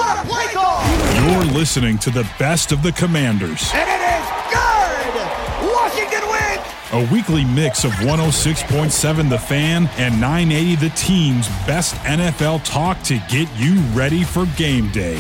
What a play call! You're listening to the best of the Commanders. And it is good! Washington wins! A weekly mix of 106.7 The Fan and 980 The Team's best NFL talk to get you ready for game day.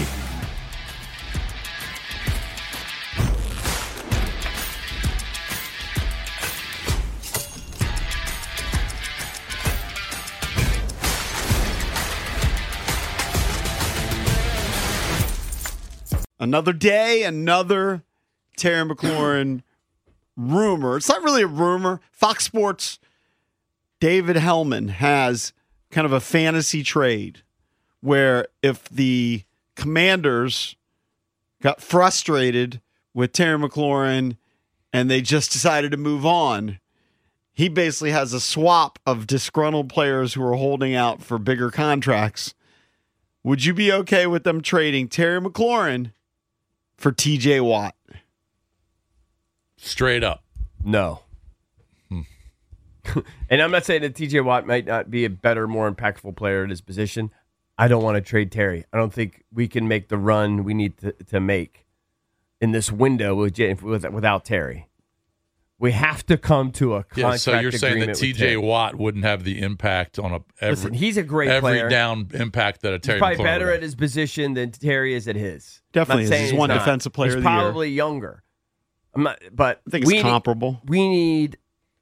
Another day, another Terry McLaurin rumor. It's not really a rumor. Fox Sports, David Hellman has kind of a fantasy trade where if the Commanders got frustrated with Terry McLaurin and they just decided to move on, he basically has a swap of disgruntled players who are holding out for bigger contracts. Would you be okay with them trading Terry McLaurin for TJ Watt? Straight up. No. And I'm not saying that TJ Watt might not be a better, more impactful player at his position. I don't want to trade Terry. I don't think we can make the run we need to make in this window without Terry. We have to come to a contract agreement. So you're saying that TJ Watt wouldn't have the impact on Listen, he's a great player. Every down impact that a Terry He's probably McLaurin better would. at his position than Terry is at his. Definitely is. He's one not. defensive player He's of the year. probably younger. But I think it's comparable. We need.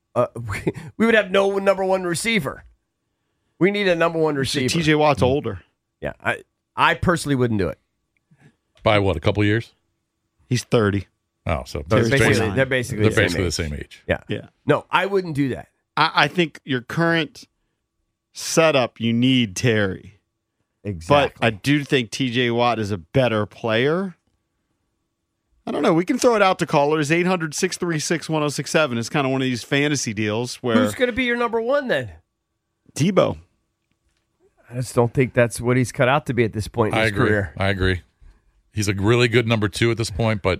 We would have no number one receiver. We need a number one receiver. TJ Watt's older. Yeah, I personally wouldn't do it. By what, a couple years? He's 30. Oh, so they're basically the same age. Yeah. No, I wouldn't do that. I think your current setup, you need Terry. Exactly. But I do think TJ Watt is a better player. I don't know. We can throw it out to callers. 800-636-1067 is kind of one of these fantasy deals where... Who's going to be your number one then? Tebow. I just don't think that's what he's cut out to be at this point in his career. I agree. He's a really good number two at this point, but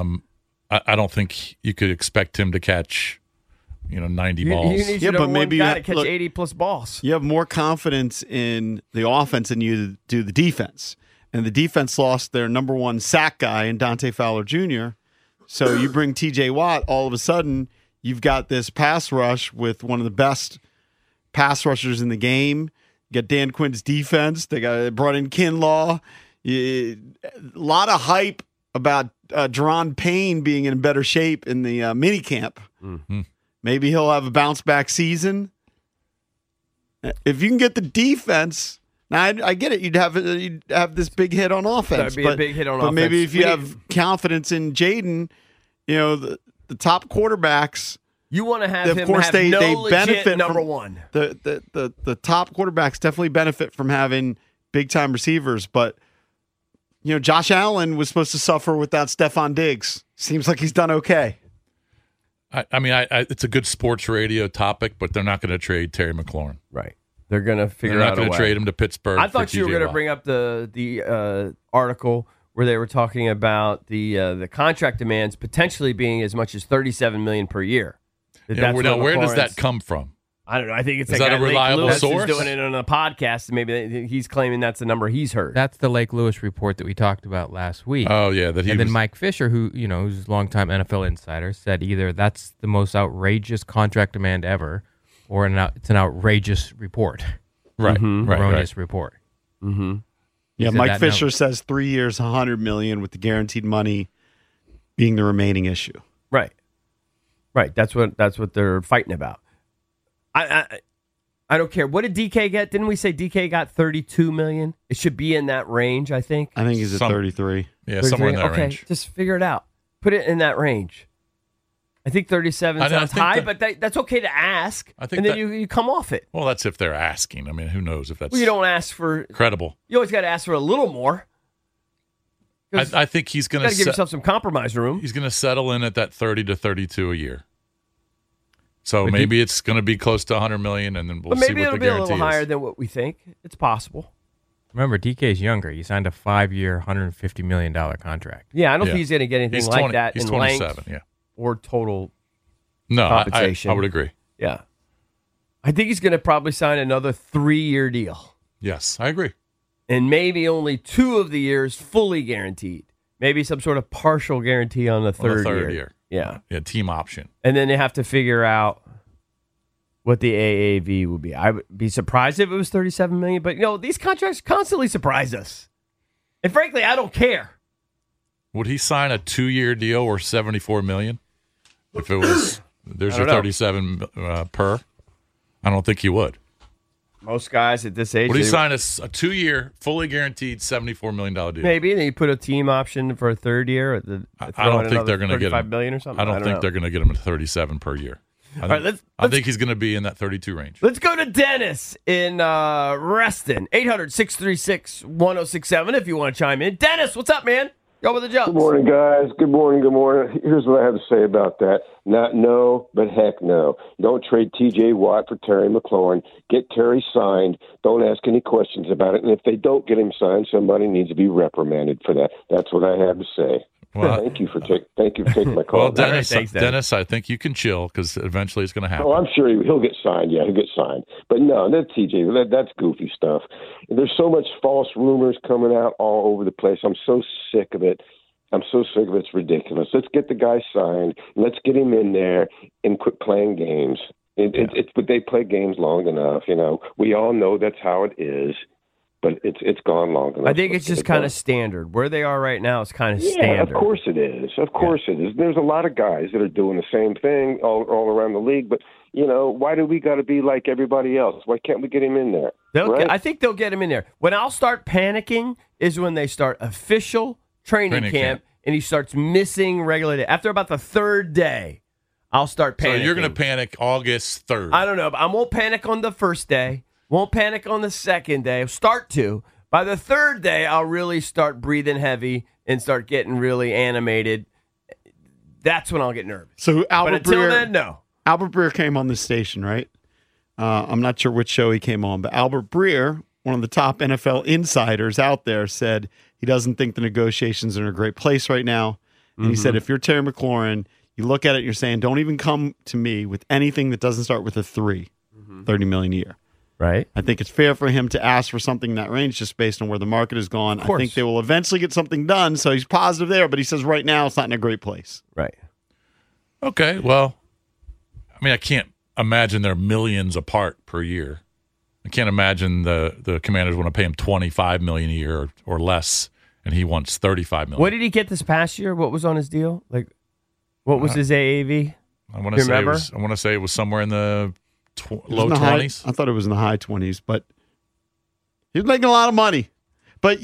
I don't think you could expect him to catch, 90 balls. You need your number one guy to catch 80-plus balls. You have more confidence in the offense than you do the defense. And the defense lost their number one sack guy in Dante Fowler Jr. So you bring TJ Watt, all of a sudden, you've got this pass rush with one of the best pass rushers in the game. You got Dan Quinn's defense. They brought in Kinlaw. A lot of hype about Deron Payne being in better shape in the mini camp. Mm-hmm. Maybe he'll have a bounce back season. If you can get the defense, now I get it. You'd have this big hit on offense. That'd be a big hit on offense. But maybe if you have confidence in Jaden, the top quarterbacks. You want to have of him course have they legit benefit number from, one. The top quarterbacks definitely benefit from having big time receivers, but Josh Allen was supposed to suffer without Stephon Diggs. Seems like he's done okay. I mean, it's a good sports radio topic, but they're not going to trade Terry McLaurin. Right. They're going to figure out a way. They're not going to trade him to Pittsburgh. I thought you were going to bring up the article where they were talking about the contract demands potentially being as much as $37 million per year. Where does that come from? I don't know. I think it's is that a reliable source? Who's doing it on a podcast, and maybe he's claiming that's the number he's heard. That's the Lake Lewis report that we talked about last week. Oh yeah, then Mike Fisher, who's a longtime NFL insider, said either that's the most outrageous contract demand ever, or it's an outrageous report, right? Erroneous report. Mm-hmm. Yeah, Mike Fisher says 3 years, $100 million, with the guaranteed money being the remaining issue. Right. That's what they're fighting about. I don't care. What did DK get? Didn't we say DK got $32 million? It should be in that range, I think. I think he's at 33. Yeah, 33? Somewhere in that range. Okay, just figure it out. Put it in that range. I think 37 sounds high, but that's okay to ask. And then you come off it. Well, that's if they're asking. I mean, who knows if that's you don't ask for credible. You always got to ask for a little more. I think he's going to give yourself some compromise room. He's going to settle in at that 30 to 32 a year. So maybe it's going to be close to $100 million, and then we'll see what the guarantee is. Maybe it'll be a little higher than what we think. It's possible. Remember, DK's younger. He signed a 5-year, $150 million contract. Yeah, I don't think he's going to get anything like that he's in 27, length or total compensation. I would agree. Yeah. I think he's going to probably sign another 3-year deal. Yes, I agree. and maybe only 2 of the years fully guaranteed. Maybe some sort of partial guarantee on the third year. Yeah. Yeah, team option. And then they have to figure out what the AAV will be. I would be surprised if it was $37 million, but these contracts constantly surprise us. And frankly, I don't care. Would he sign a 2-year deal or $74 million? If it was, there's your 37 per. I don't think he would. Most guys at this age, Would he sign a 2-year, fully guaranteed $74 million deal? Maybe. And then you put a team option for a third year. I don't think they're going to get him $35 million or something. I don't think they're going to get him at 37 per year. I think he's going to be in that 32 range. Let's go to Dennis in Reston. 800-636-1067 if you want to chime in. Dennis, what's up, man? Go with the jumps. Good morning, guys. Good morning. Here's what I have to say about that. Not no, but heck no. Don't trade T.J. Watt for Terry McLaurin. Get Terry signed. Don't ask any questions about it. And if they don't get him signed, somebody needs to be reprimanded for that. That's what I have to say. Well, thank you for taking my call. Well, Dennis, Thanks, Dennis, I think you can chill because eventually it's going to happen. Oh, I'm sure he'll get signed. Yeah, he'll get signed. But no, that's TJ. That's goofy stuff. There's so much false rumors coming out all over the place. I'm so sick of it. It's ridiculous. Let's get the guy signed. Let's get him in there and quit playing games. But they play games long enough. We all know that's how it is. But it's gone long enough. I think it's just kind of standard. Where they are right now is kind of yeah, standard. Of course it is. Of course it is. There's a lot of guys that are doing the same thing all around the league. But, why do we got to be like everybody else? Why can't we get him in there? Right? I think they'll get him in there. When I'll start panicking is when they start official training camp and he starts missing regular day. After about the third day, I'll start panicking. So you're going to panic August 3rd. I don't know, but I won't panic on the first day. Won't panic on the second day. I'll start to. By the third day, I'll really start breathing heavy and start getting really animated. That's when I'll get nervous. So Albert but until Breer, then, no. Albert Breer came on this station, right? I'm not sure which show he came on, but Albert Breer, one of the top NFL insiders out there, said he doesn't think the negotiations are in a great place right now. And he said, if you're Terry McLaurin, you look at it and you're saying, don't even come to me with anything that doesn't start with a 3, $30 million a year. Right. I think it's fair for him to ask for something in that range just based on where the market has gone. I think they will eventually get something done, so he's positive there, but he says right now it's not in a great place. Right. Okay, well, I can't imagine they're millions apart per year. I can't imagine the Commanders want to pay him $25 million a year or less, and he wants $35 million. What did he get this past year? What was on his deal? What was his AAV? I want to say it was somewhere in the low 20s. I thought it was in the high 20s, but he was making a lot of money. But,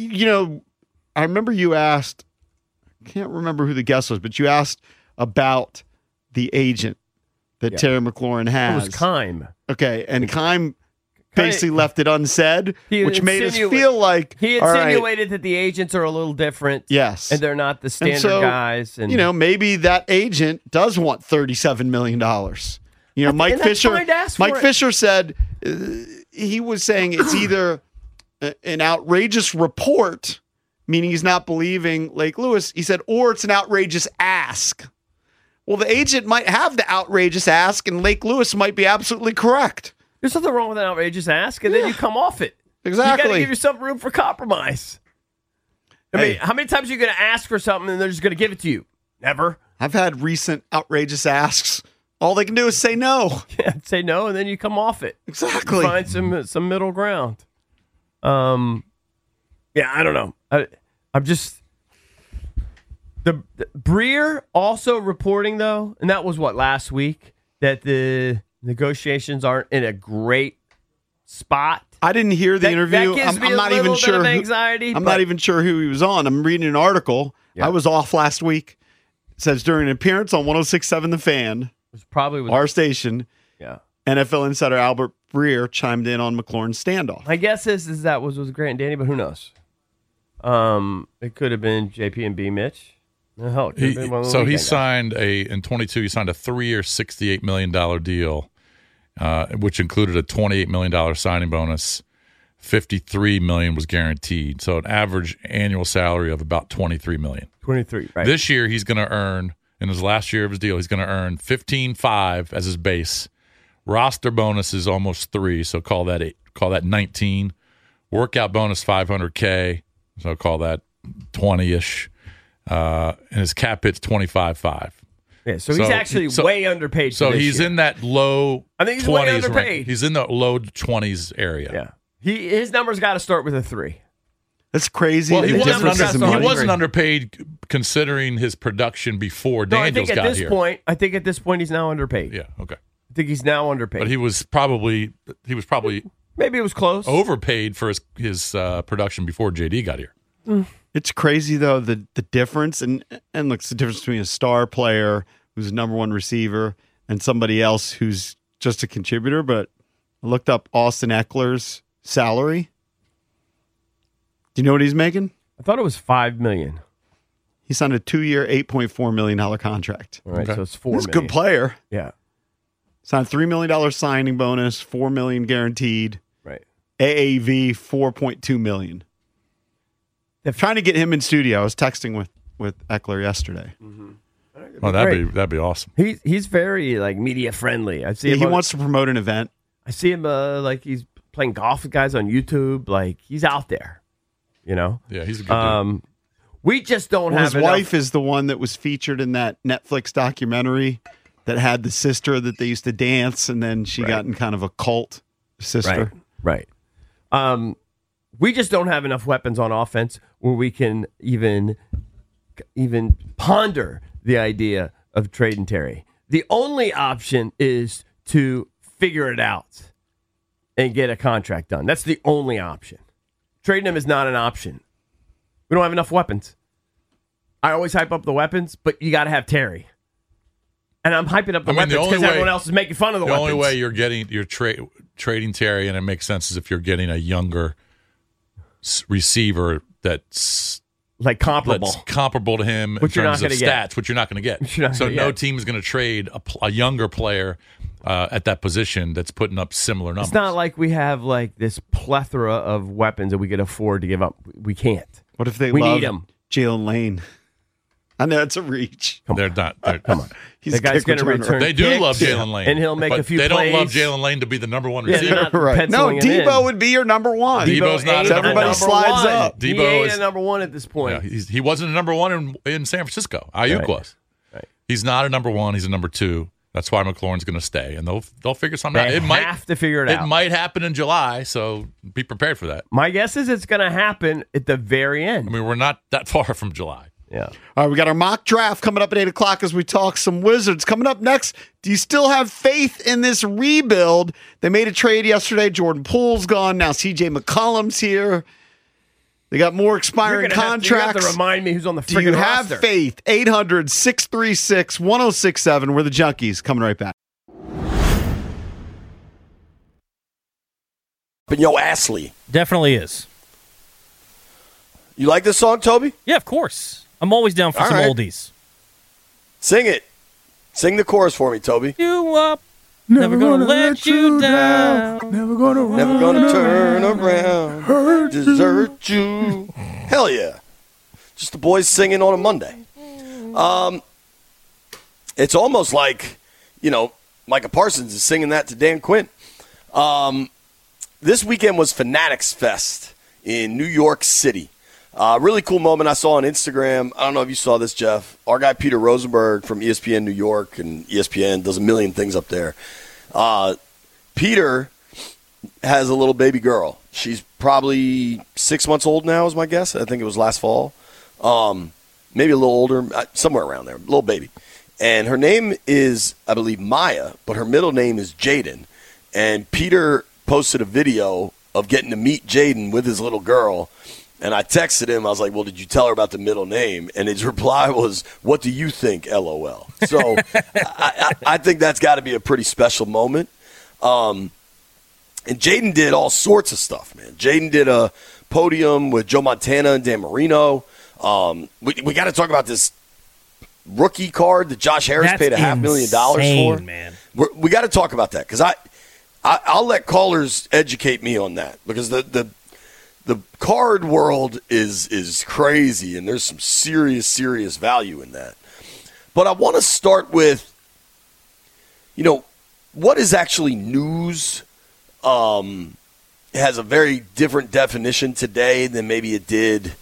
I remember you asked, I can't remember who the guest was, but you asked about the agent that Terry McLaurin has. It was Keim. Okay, and Keim basically left it unsaid, which made us feel like he insinuated that the agents are a little different. Yes. And they're not the standard guys. And maybe that agent does want $37 million. Mike Fisher said he was saying it's either an outrageous report, meaning he's not believing Lake Lewis, he said, or it's an outrageous ask. Well, the agent might have the outrageous ask, and Lake Lewis might be absolutely correct. There's nothing wrong with an outrageous ask, and then you come off it. Exactly. You got to give yourself room for compromise. I mean, how many times are you going to ask for something and they're just going to give it to you? Never. I've had recent outrageous asks. All they can do is say no. Yeah, say no, and then you come off it. Exactly. You find some middle ground. I don't know. I'm just the Breer also reporting though, and that was last week, that the negotiations aren't in a great spot. I didn't hear the interview. That gives me I'm not even sure. Anxiety. I'm not even sure who he was on. I'm reading an article. Yeah. I was off last week. It says during an appearance on 106.7 The Fan, our station, NFL insider Albert Breer chimed in on McLaurin's standoff. My guess is that was Grant and Danny, but who knows? It could have been JP and B Mitch. Hell, he signed in 22. He signed a 3-year, $68 million deal, which included a $28 million signing bonus. $53 million was guaranteed, so an average annual salary of about $23 million. 23, right? This year, he's going to earn, in his last year of his deal, he's going to earn $15.5 as his base. Roster bonus is almost $3, so call that 19, Workout bonus $500K, so I'll call that 20-ish. And his cap hit's 25.5. Yeah, so he's actually way underpaid. So he's year. in that low. I think he's 20s way underpaid. range. He's in the low 20s area. Yeah, his numbers got to start with a 3. That's crazy. Well, he He wasn't underpaid considering his production before Daniels got here. I think at this point he's now underpaid. Yeah, okay. I think he's now underpaid. But he was probably maybe it was close. overpaid for his production before JD got here. It's crazy though the difference and look, it's the difference between a star player who's a number one receiver and somebody else who's just a contributor. But I looked up Austin Eckler's salary. Do you know what he's making? I thought it was $5 million. He signed a 2-year, $8.4 million contract. All right, so it's $4 He's a million. good player. Yeah, Signed $3 million signing bonus, $4 million guaranteed. right. AAV $4.2 million. They're trying to get him in studio. I was texting with Eckler yesterday. Well, that'd be awesome. He's very like media friendly. I see him. He wants to promote an event. I see him like he's playing golf with guys on YouTube. Like he's out there. You know. Yeah, he's a good dude. We just don't have His enough. wife is the one that was featured in that Netflix documentary that had the sister that they used to dance, and then she got in kind of a cult sister. Right. We just don't have enough weapons on offense where we can even ponder the idea of trading Terry. The only option is to figure it out and get a contract done. That's the only option. Trading him is not an option. We don't have enough weapons. I always hype up the weapons, but you got to have Terry. And I'm hyping up the weapons because everyone else is making fun of the weapons. The only way you're trading Terry, and it makes sense, is if you're getting a younger receiver that's like comparable to him in terms of stats, which you're not going to get. So no team is going to trade a younger player at that position that's putting up similar numbers. It's not like we have like this plethora of weapons that we could afford to give up. We can't. What if we need him? Jalen Lane. I know it's a reach. They're not. Come on. He's the guy's going to return. They do kicks, love Jalen Lane, and he'll make a few They plays. don't love Jalen Lane to be the number one Yeah, receiver. they're not No, penciling him Debo in. would be your number one. Debo's not ain't a number Everybody one. slides up. He Debo ain't is a number one at this point. Yeah, he wasn't a number one in San Francisco. Ayuk Right. was. Right. He's not a number one. He's a number two. That's why McLaurin's going to stay, and they'll figure something out. They have to figure it out. It might happen in July, so be prepared for that. My guess is it's going to happen at the very end. I mean, we're not that far from July. Yeah. All right, we got our mock draft coming up at 8 o'clock as we talk some Wizards. Coming up next, do you still have faith in this rebuild? They made a trade yesterday. Jordan Poole's gone. Now CJ McCollum's here. They got more expiring contracts. You have to remind me who's on the freaking Do you have roster. faith? 800-636-1067. We're the Junkies. Coming right back. But yo, Astley. Definitely is. You like this song, Toby? Yeah, of course. I'm always down for All some right. oldies. Sing it. Sing the chorus for me, Toby. You up, never gonna let you down. Never gonna turn around, desert you. Hell yeah. Just the boys singing on a Monday. It's almost like, Micah Parsons is singing that to Dan Quinn. This weekend was Fanatics Fest in New York City. Really cool moment I saw on Instagram. I don't know if you saw this, Jeff. Our guy Peter Rosenberg from ESPN New York, and ESPN does a million things up there. Peter has a little baby girl. She's probably 6 months old now is my guess. I think it was last fall. Maybe a little older, somewhere around there, little baby. And her name is, I believe, Maya, but her middle name is Jaden. And Peter posted a video of getting to meet Jaden with his little girl. And I texted him. I was like, well, did you tell her about the middle name? And his reply was, what do you think, LOL? So I think that's got to be a pretty special moment. And Jaden did all sorts of stuff, man. Jaden did a podium with Joe Montana and Dan Marino. We got to talk about this rookie card that Josh Harris paid $500,000 for. Man. We got to talk about that because I'll let callers educate me on that because the card world is crazy and there's some serious value in that. But I want to start with, what is actually news has a very different definition today than maybe it did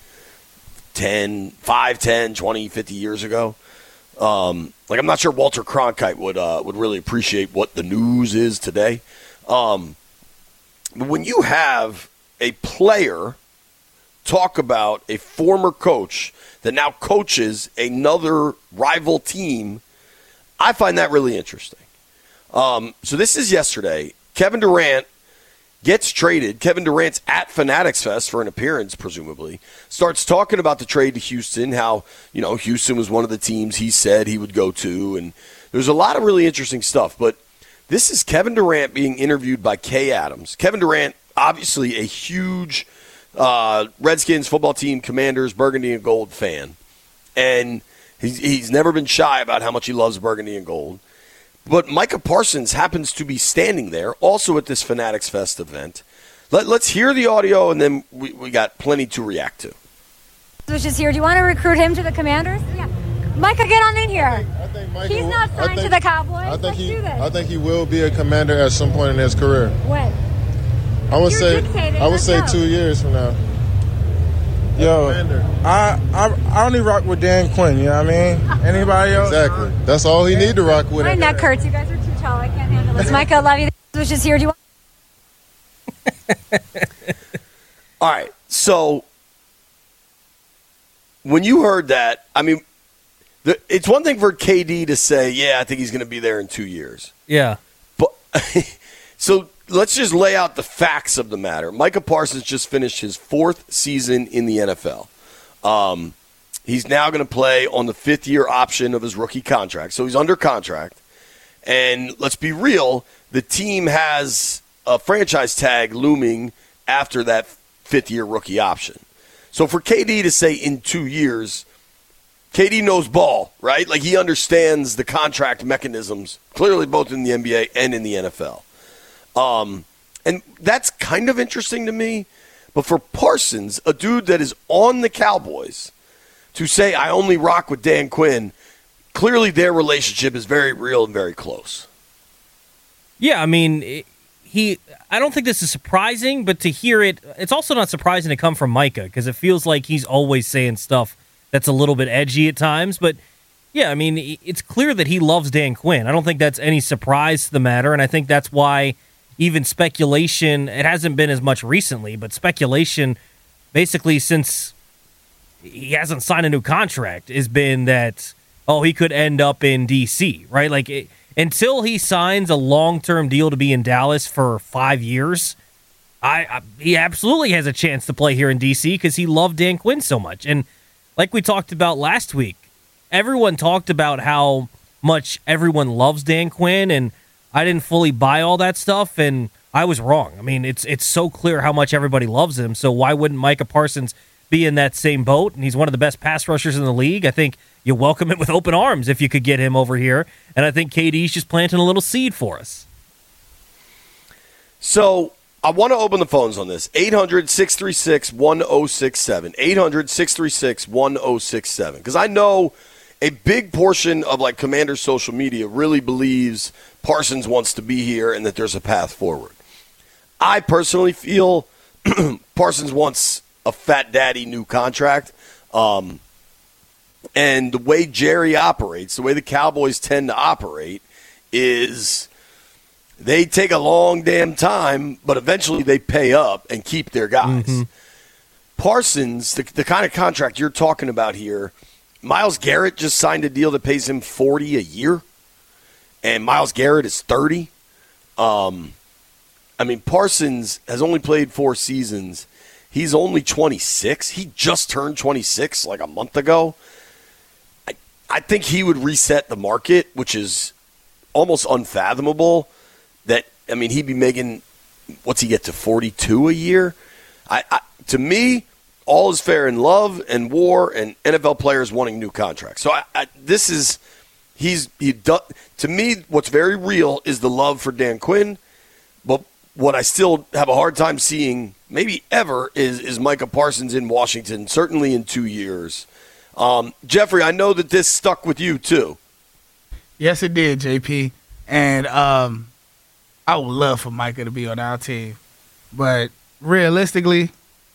5, 10, 20, 50 years ago. I'm not sure Walter Cronkite would really appreciate what the news is today. But when you have a player talk about a former coach that now coaches another rival team, I find that really interesting. So this is yesterday. Kevin Durant gets traded. Kevin Durant's at Fanatics Fest for an appearance, presumably. Starts talking about the trade to Houston, how, Houston was one of the teams he said he would go to. And there's a lot of really interesting stuff. But this is Kevin Durant being interviewed by Kay Adams. Kevin Durant, obviously a huge Redskins football team, Commanders, burgundy and gold fan. And he's never been shy about how much he loves burgundy and gold. But Micah Parsons happens to be standing there, also at this Fanatics Fest event. Let's hear the audio, and then we got plenty to react to. Which is here. Do you want to recruit him to the Commanders? Yeah. Micah, get on in here. I think Micah, he's not signed to the Cowboys. Let's do this. I think he will be a Commander at some point in his career. When? I would say 2 years from now. Yo, I only rock with Dan Quinn, you know what I mean? Anybody else? Exactly. That's all he need to rock with. My neck hurts. You guys are too tall. I can't handle this. Micah, I love you. Which is here. Do you want? All right. So when you heard that, I mean, it's one thing for KD to say, yeah, I think he's going to be there in 2 years. Yeah. But so let's just lay out the facts of the matter. Micah Parsons just finished his 4th season in the NFL. He's now going to play on the 5th-year option of his rookie contract. So he's under contract. And let's be real, the team has a franchise tag looming after that 5th-year rookie option. So for KD to say in 2 years, KD knows ball, right? Like he understands the contract mechanisms, clearly both in the NBA and in the NFL. And that's kind of interesting to me. But for Parsons, a dude that is on the Cowboys, to say I only rock with Dan Quinn, clearly their relationship is very real and very close. Yeah, I mean, I don't think this is surprising, but to hear it, it's also not surprising to come from Micah because it feels like he's always saying stuff that's a little bit edgy at times. But yeah, I mean, it's clear that he loves Dan Quinn. I don't think that's any surprise to the matter, and I think that's why even speculation, it hasn't been as much recently, but speculation basically since he hasn't signed a new contract has been that, he could end up in D.C., right? Like, until he signs a long-term deal to be in Dallas for 5 years, he absolutely has a chance to play here in D.C. because he loved Dan Quinn so much. And like we talked about last week, everyone talked about how much everyone loves Dan Quinn, and I didn't fully buy all that stuff, and I was wrong. I mean, it's so clear how much everybody loves him, so why wouldn't Micah Parsons be in that same boat? And he's one of the best pass rushers in the league. I think you welcome it with open arms if you could get him over here, and I think KD's just planting a little seed for us. So I want to open the phones on this. 800-636-1067. 800-636-1067. Because I know a big portion of like Commander's social media really believes Parsons wants to be here and that there's a path forward. I personally feel Parsons wants a fat daddy new contract. And the way Jerry operates, the way the Cowboys tend to operate is they take a long damn time, but eventually they pay up and keep their guys. Mm-hmm. Parsons, the kind of contract you're talking about here, Myles Garrett just signed a deal that pays him $40 a year, and Myles Garrett is 30. I mean, Parsons has only played 4 seasons. He's only 26. He just turned 26 like a month ago. I think he would reset the market, which is almost unfathomable. He'd be making, what's he get to, 42 a year? To me, all is fair in love and war and NFL players wanting new contracts. So to me, what's very real is the love for Dan Quinn. But what I still have a hard time seeing, maybe ever, is Micah Parsons in Washington, certainly in 2 years. Jeffrey, I know that this stuck with you too. Yes, it did, JP. And I would love for Micah to be on our team. But realistically,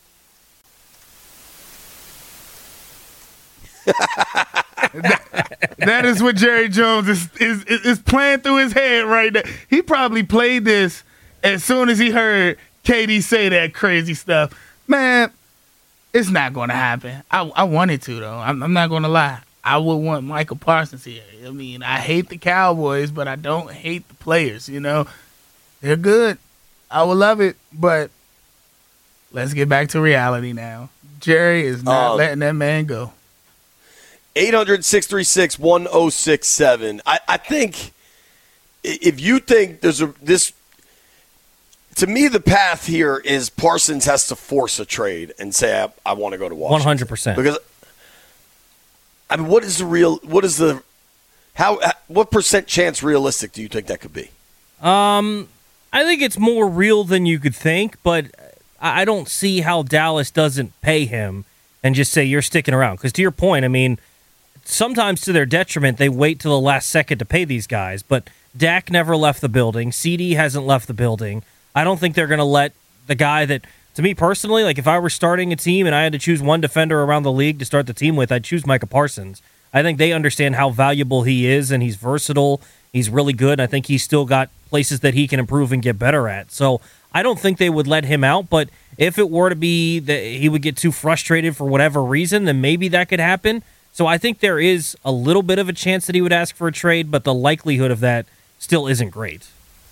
that is what Jerry Jones is playing through his head right now. He probably played this as soon as he heard KD say that crazy stuff. Man, it's not going to happen. I want it to, though. I'm not going to lie. I would want Michael Parsons here. I mean, I hate the Cowboys, but I don't hate the players, you know. They're good. I would love it, but let's get back to reality now. Jerry is not letting that man go. 800-636-1067. I think if you think there's this, to me, the path here is Parsons has to force a trade and say, I want to go to Washington. 100%. Because, I mean, what percent chance realistic do you think that could be? I think it's more real than you could think, but I don't see how Dallas doesn't pay him and just say, you're sticking around. Because to your point, I mean, sometimes to their detriment, they wait till the last second to pay these guys. But Dak never left the building. CD hasn't left the building. I don't think they're going to let the guy that, to me personally, like if I were starting a team and I had to choose one defender around the league to start the team with, I'd choose Micah Parsons. I think they understand how valuable he is, and he's versatile. He's really good. I think he's still got places that he can improve and get better at. So I don't think they would let him out, but if it were to be that he would get too frustrated for whatever reason, then maybe that could happen. So I think there is a little bit of a chance that he would ask for a trade, but the likelihood of that still isn't great.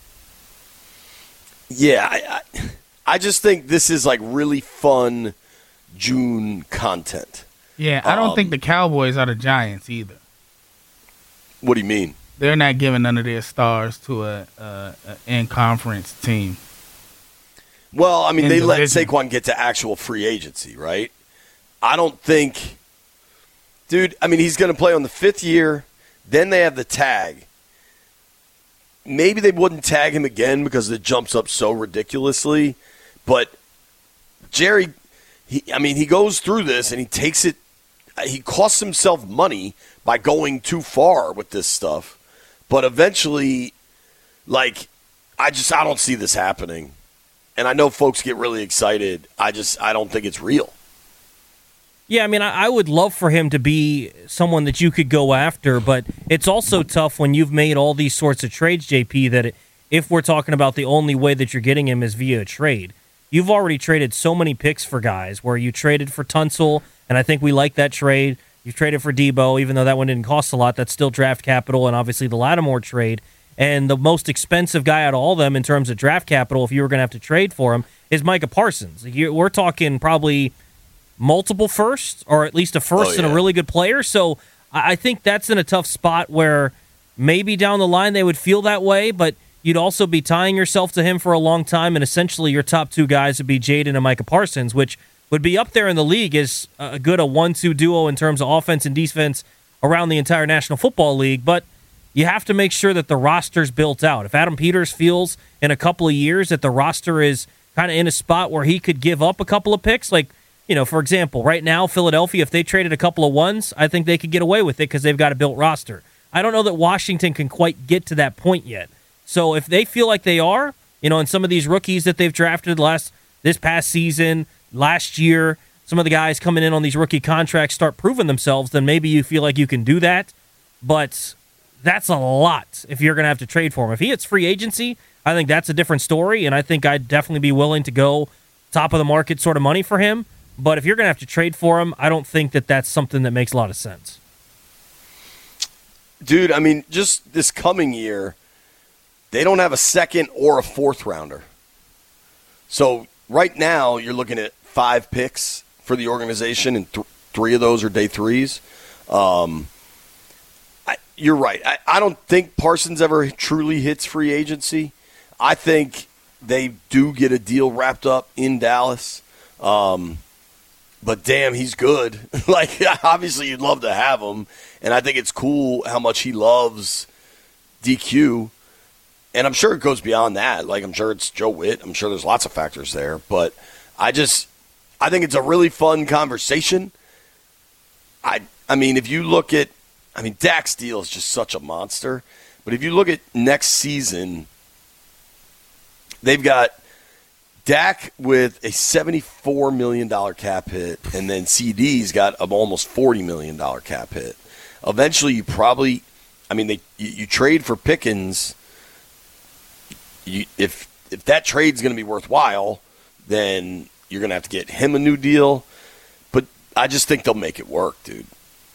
Yeah, I just think this is like really fun June content. Yeah, I don't think the Cowboys are the Giants either. What do you mean? They're not giving none of their stars to a in-conference team. Well, I mean, they let Saquon get to actual free agency, right? I don't think – dude, I mean, he's going to play on the 5th year. Then they have the tag. Maybe they wouldn't tag him again because it jumps up so ridiculously. But Jerry, he goes through this and he takes it. He costs himself money by going too far with this stuff. But eventually, like, I don't see this happening. And I know folks get really excited. I don't think it's real. Yeah, I mean, I would love for him to be someone that you could go after, but it's also tough when you've made all these sorts of trades, JP, that if we're talking about the only way that you're getting him is via a trade. You've already traded so many picks for guys, where you traded for Tunsil, and I think we like that trade. You've traded for Debo, even though that one didn't cost a lot. That's still draft capital, and obviously the Lattimore trade. And the most expensive guy out of all of them in terms of draft capital, if you were going to have to trade for him, is Micah Parsons. We're talking probably multiple firsts, or at least a first and a really good player. So I think that's in a tough spot where maybe down the line they would feel that way, but you'd also be tying yourself to him for a long time, and essentially your top two guys would be Jaden and Micah Parsons, which would be up there in the league as a good 1-2 duo in terms of offense and defense around the entire National Football League. But you have to make sure that the roster's built out. If Adam Peters feels in a couple of years that the roster is kind of in a spot where he could give up a couple of picks, like, you know, for example, right now, Philadelphia, if they traded a couple of ones, I think they could get away with it because they've got a built roster. I don't know that Washington can quite get to that point yet. So if they feel like they are, you know, and some of these rookies that they've drafted this past season, last year, some of the guys coming in on these rookie contracts start proving themselves, then maybe you feel like you can do that. But that's a lot if you're going to have to trade for him. If he hits free agency, I think that's a different story, and I think I'd definitely be willing to go top of the market sort of money for him. But if you're going to have to trade for him, I don't think that that's something that makes a lot of sense. Dude, I mean, just this coming year, they don't have a second or a fourth rounder. So right now, you're looking at 5 picks for the organization, and 3 of those are day 3s. You're right. I don't think Parsons ever truly hits free agency. I think they do get a deal wrapped up in Dallas. But damn, he's good. Like, obviously, you'd love to have him. And I think it's cool how much he loves DQ. And I'm sure it goes beyond that. Like, I'm sure it's Joe Witt. I'm sure there's lots of factors there. But I think it's a really fun conversation. I mean, if you look at, Dak's deal is just such a monster. But if you look at next season, they've got Dak with a $74 million cap hit, and then CD's got an almost $40 million cap hit. Eventually, you probably, you trade for Pickens. If that trade's going to be worthwhile, then you're going to have to get him a new deal. But I just think they'll make it work, dude.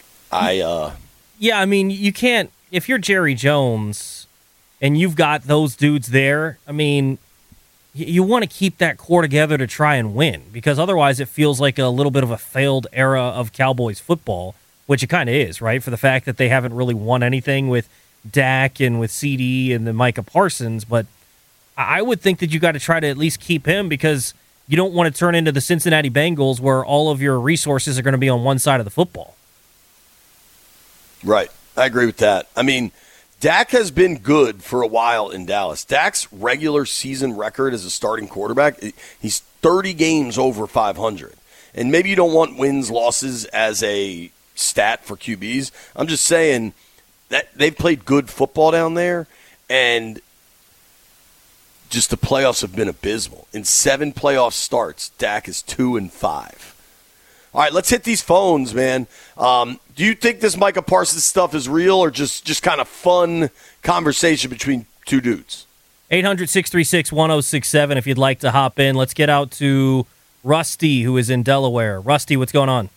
Yeah, you can't, if you're Jerry Jones and you've got those dudes there, you want to keep that core together to try and win, because otherwise it feels like a little bit of a failed era of Cowboys football, which it kind of is, right? For the fact that they haven't really won anything with Dak and with CD and then Micah Parsons. But I would think that you got to try to at least keep him, because you don't want to turn into the Cincinnati Bengals where all of your resources are going to be on one side of the football. Right. I agree with that. Dak has been good for a while in Dallas. Dak's regular season record as a starting quarterback, he's 30 games over 500. And maybe you don't want wins, losses as a stat for QBs. I'm just saying that they've played good football down there, and just the playoffs have been abysmal. In 7 playoff starts, Dak is 2-5. All right, let's hit these phones, man. Do you think this Micah Parsons stuff is real, or just kind of fun conversation between two dudes? 800-636-1067 if you'd like to hop in. Let's get out to Rusty, who is in Delaware. Rusty, what's going on?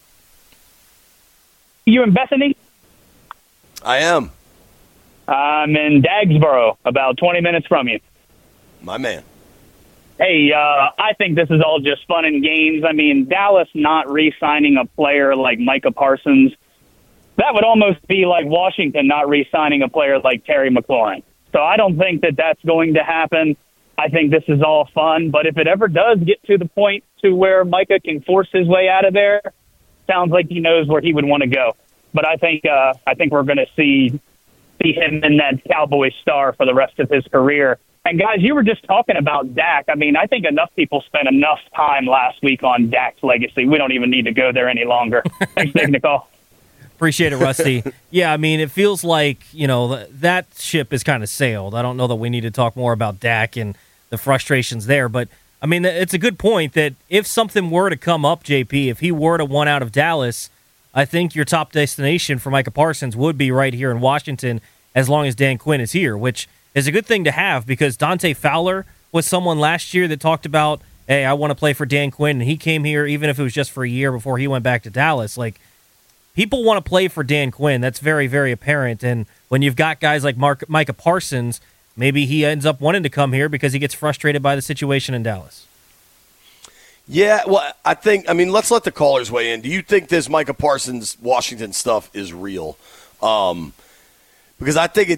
You in Bethany? I am. I'm in Dagsboro, about 20 minutes from you. My man. Hey, I think this is all just fun and games. Dallas not re-signing a player like Micah Parsons, that would almost be like Washington not re-signing a player like Terry McLaurin. So I don't think that that's going to happen. I think this is all fun. But if it ever does get to the point to where Micah can force his way out of there, sounds like he knows where he would want to go. But I think we're going to see him in that Cowboy star for the rest of his career. And, guys, you were just talking about Dak. I think enough people spent enough time last week on Dak's legacy. We don't even need to go there any longer. Thanks for taking the call. Appreciate it, Rusty. Yeah, it feels like, that ship is kind of sailed. I don't know that we need to talk more about Dak and the frustrations there. But, it's a good point that if something were to come up, JP, if he were to want out of Dallas, I think your top destination for Micah Parsons would be right here in Washington as long as Dan Quinn is here, which is a good thing to have, because Dante Fowler was someone last year that talked about, hey, I want to play for Dan Quinn, and he came here even if it was just for a year before he went back to Dallas. Like, people want to play for Dan Quinn. That's very, very apparent. And when you've got guys like Micah Parsons, maybe he ends up wanting to come here because he gets frustrated by the situation in Dallas. Yeah, well, I think, let's let the callers weigh in. Do you think this Micah Parsons Washington stuff is real? Because I think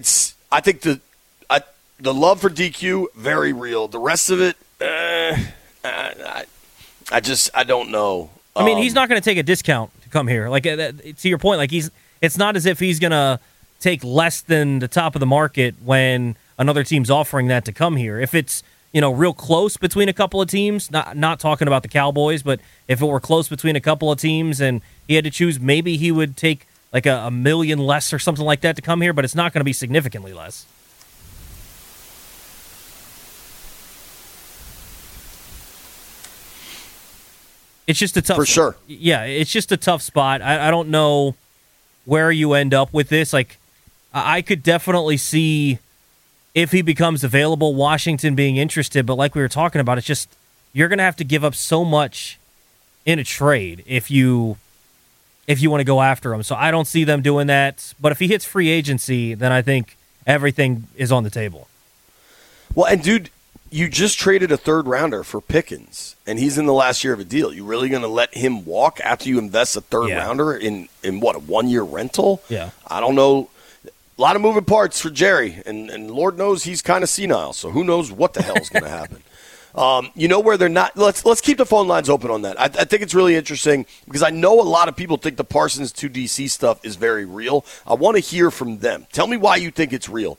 the love for DQ, very real. The rest of it, I don't know. He's not going to take a discount to come here. Like, to your point, like it's not as if he's going to take less than the top of the market when another team's offering that to come here. If it's, real close between a couple of teams, not talking about the Cowboys, but if it were close between a couple of teams and he had to choose, maybe he would take like $1 million less or something like that to come here, but it's not going to be significantly less. It's just a tough, for sure. Yeah, it's just a tough spot. I don't know where you end up with this. Like, I could definitely see if he becomes available, Washington being interested. But like we were talking about, it's just you're going to have to give up so much in a trade if you want to go after him. So I don't see them doing that. But if he hits free agency, then I think everything is on the table. Well, and dude, you just traded a third rounder for Pickens, and he's in the last year of a deal. You really going to let him walk after you invest a third rounder in what, a 1-year rental? Yeah. I don't know. A lot of moving parts for Jerry, and Lord knows he's kind of senile, so who knows what the hell is going to happen. Where they're not. Let's keep the phone lines open on that. I think it's really interesting because I know a lot of people think the Parsons to DC stuff is very real. I want to hear from them. Tell me why you think it's real.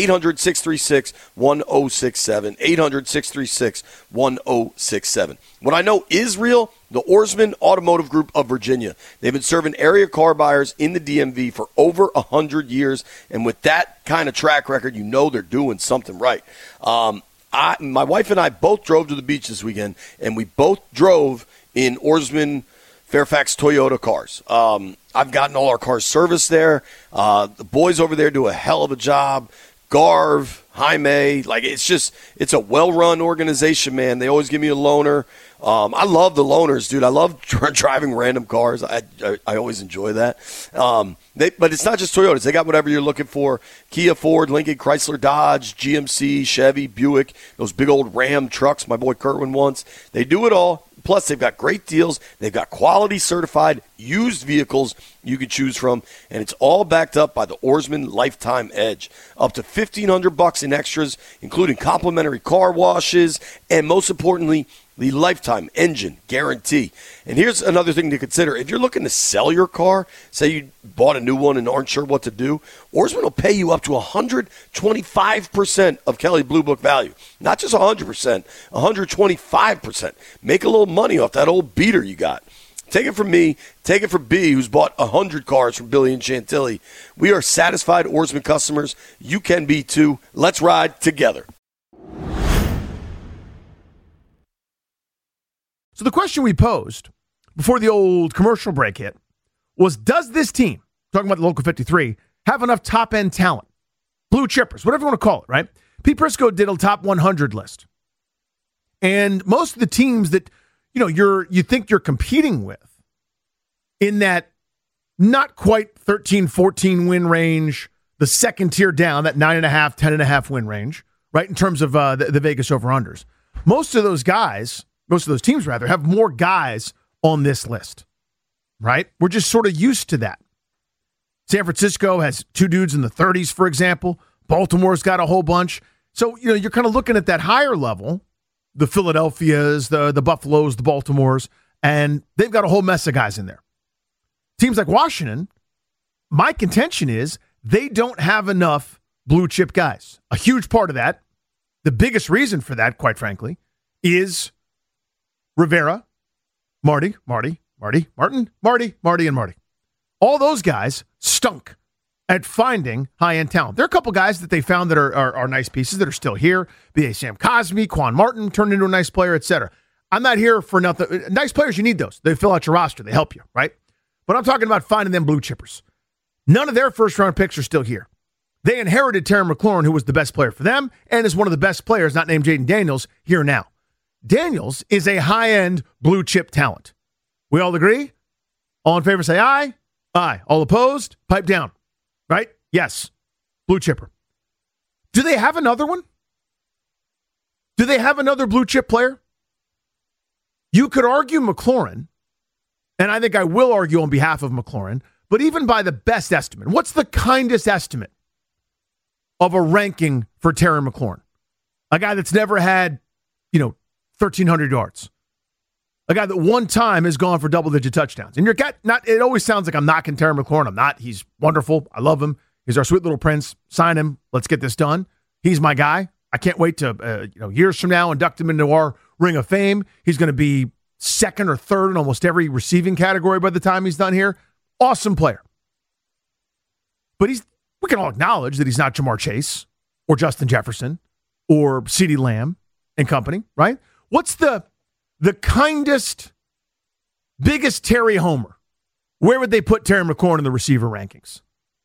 800-636-1067. 800-636-1067. What I know is real, the Oarsman Automotive Group of Virginia. They've been serving area car buyers in the DMV for over 100 years, and with that kind of track record, they're doing something right. My wife and I both drove to the beach this weekend, and we both drove in Oarsman Fairfax Toyota cars. I've gotten all our cars serviced there. The boys over there do a hell of a job. Garv, Jaime, it's a well-run organization, man. They always give me a loaner. I love the loaners, dude. I love driving random cars. I always enjoy that. But it's not just Toyotas. They got whatever you're looking for. Kia, Ford, Lincoln, Chrysler, Dodge, GMC, Chevy, Buick, those big old Ram trucks my boy Kerwin wants. They do it all. Plus, they've got great deals. They've got quality certified used vehicles you can choose from, and it's all backed up by the Oarsman Lifetime Edge. Up to $1,500 in extras, including complimentary car washes, and most importantly, the lifetime engine guarantee. And here's another thing to consider. If you're looking to sell your car, say you bought a new one and aren't sure what to do, Oarsman will pay you up to 125% of Kelley Blue Book value. Not just 100%, 125%. Make a little money off that old beater you got. Take it from me. Take it from B, who's bought 100 cars from Billy and Chantilly. We are satisfied Oarsman customers. You can be too. Let's ride together. So the question we posed before the old commercial break hit was, does this team, talking about the Local 53, have enough top-end talent? Blue chippers, whatever you want to call it, right? Pete Prisco did a top 100 list. And most of the teams that, you think you're competing with in that not quite 13, 14 win range, the second tier down, that 9.5, 10.5 win range, right, in terms of the Vegas over-unders. Most of those teams have more guys on this list, right? We're just sort of used to that. San Francisco has 2 dudes in the 30s, for example. Baltimore's got a whole bunch. So, you're kind of looking at that higher level, the Philadelphias, the Buffaloes, the Baltimores, and they've got a whole mess of guys in there. Teams like Washington, my contention is they don't have enough blue chip guys. A huge part of that, the biggest reason for that, quite frankly, is Rivera, Marty. All those guys stunk at finding high-end talent. There are a couple guys that they found that are nice pieces that are still here. B.A. Sam Cosmi, Quan Martin turned into a nice player, etc. I'm not here for nothing. Nice players, you need those. They fill out your roster. They help you, right? But I'm talking about finding them blue chippers. None of their first-round picks are still here. They inherited Terry McLaurin, who was the best player for them and is one of the best players, not named Jaden Daniels, here now. Daniels is a high-end blue chip talent. We all agree? All in favor say aye. Aye. All opposed? Pipe down. Right? Yes. Blue chipper. Do they have another one? Do they have another blue chip player? You could argue McLaurin, and I think I will argue on behalf of McLaurin, but even by the best estimate, what's the kindest estimate of a ranking for Terry McLaurin? A guy that's never had, 1,300 yards. A guy that one time has gone for double-digit touchdowns. And it always sounds like I'm knocking Terry McLaurin. I'm not. He's wonderful. I love him. He's our sweet little prince. Sign him. Let's get this done. He's my guy. I can't wait to, years from now, induct him into our Ring of Fame. He's going to be second or third in almost every receiving category by the time he's done here. Awesome player. But we can all acknowledge that he's not Jamar Chase or Justin Jefferson or CeeDee Lamb and company, right? What's the kindest, biggest Terry homer? Where would they put Terry McLaurin in the receiver rankings?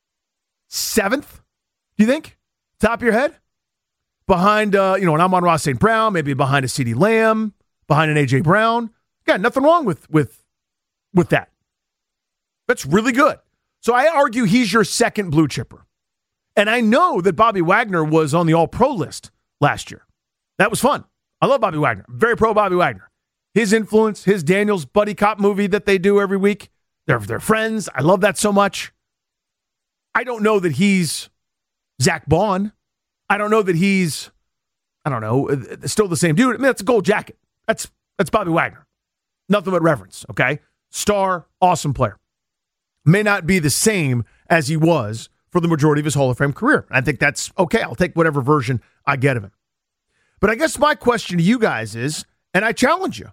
7th, do you think? Top of your head? Behind, an Amon-Ra St. Brown, maybe behind a CeeDee Lamb, behind an A.J. Brown. Again, nothing wrong with that. That's really good. So I argue he's your second blue chipper. And I know that Bobby Wagner was on the All-Pro list last year. That was fun. I love Bobby Wagner. I'm very pro Bobby Wagner. His influence, his Daniels buddy cop movie that they do every week. They're friends. I love that so much. I don't know that he's Zach Bond. I don't know that he's, still the same dude. I mean, that's a gold jacket. That's Bobby Wagner. Nothing but reverence, okay? Star, awesome player. May not be the same as he was for the majority of his Hall of Fame career. I think that's okay. I'll take whatever version I get of him. But I guess my question to you guys is, and I challenge you,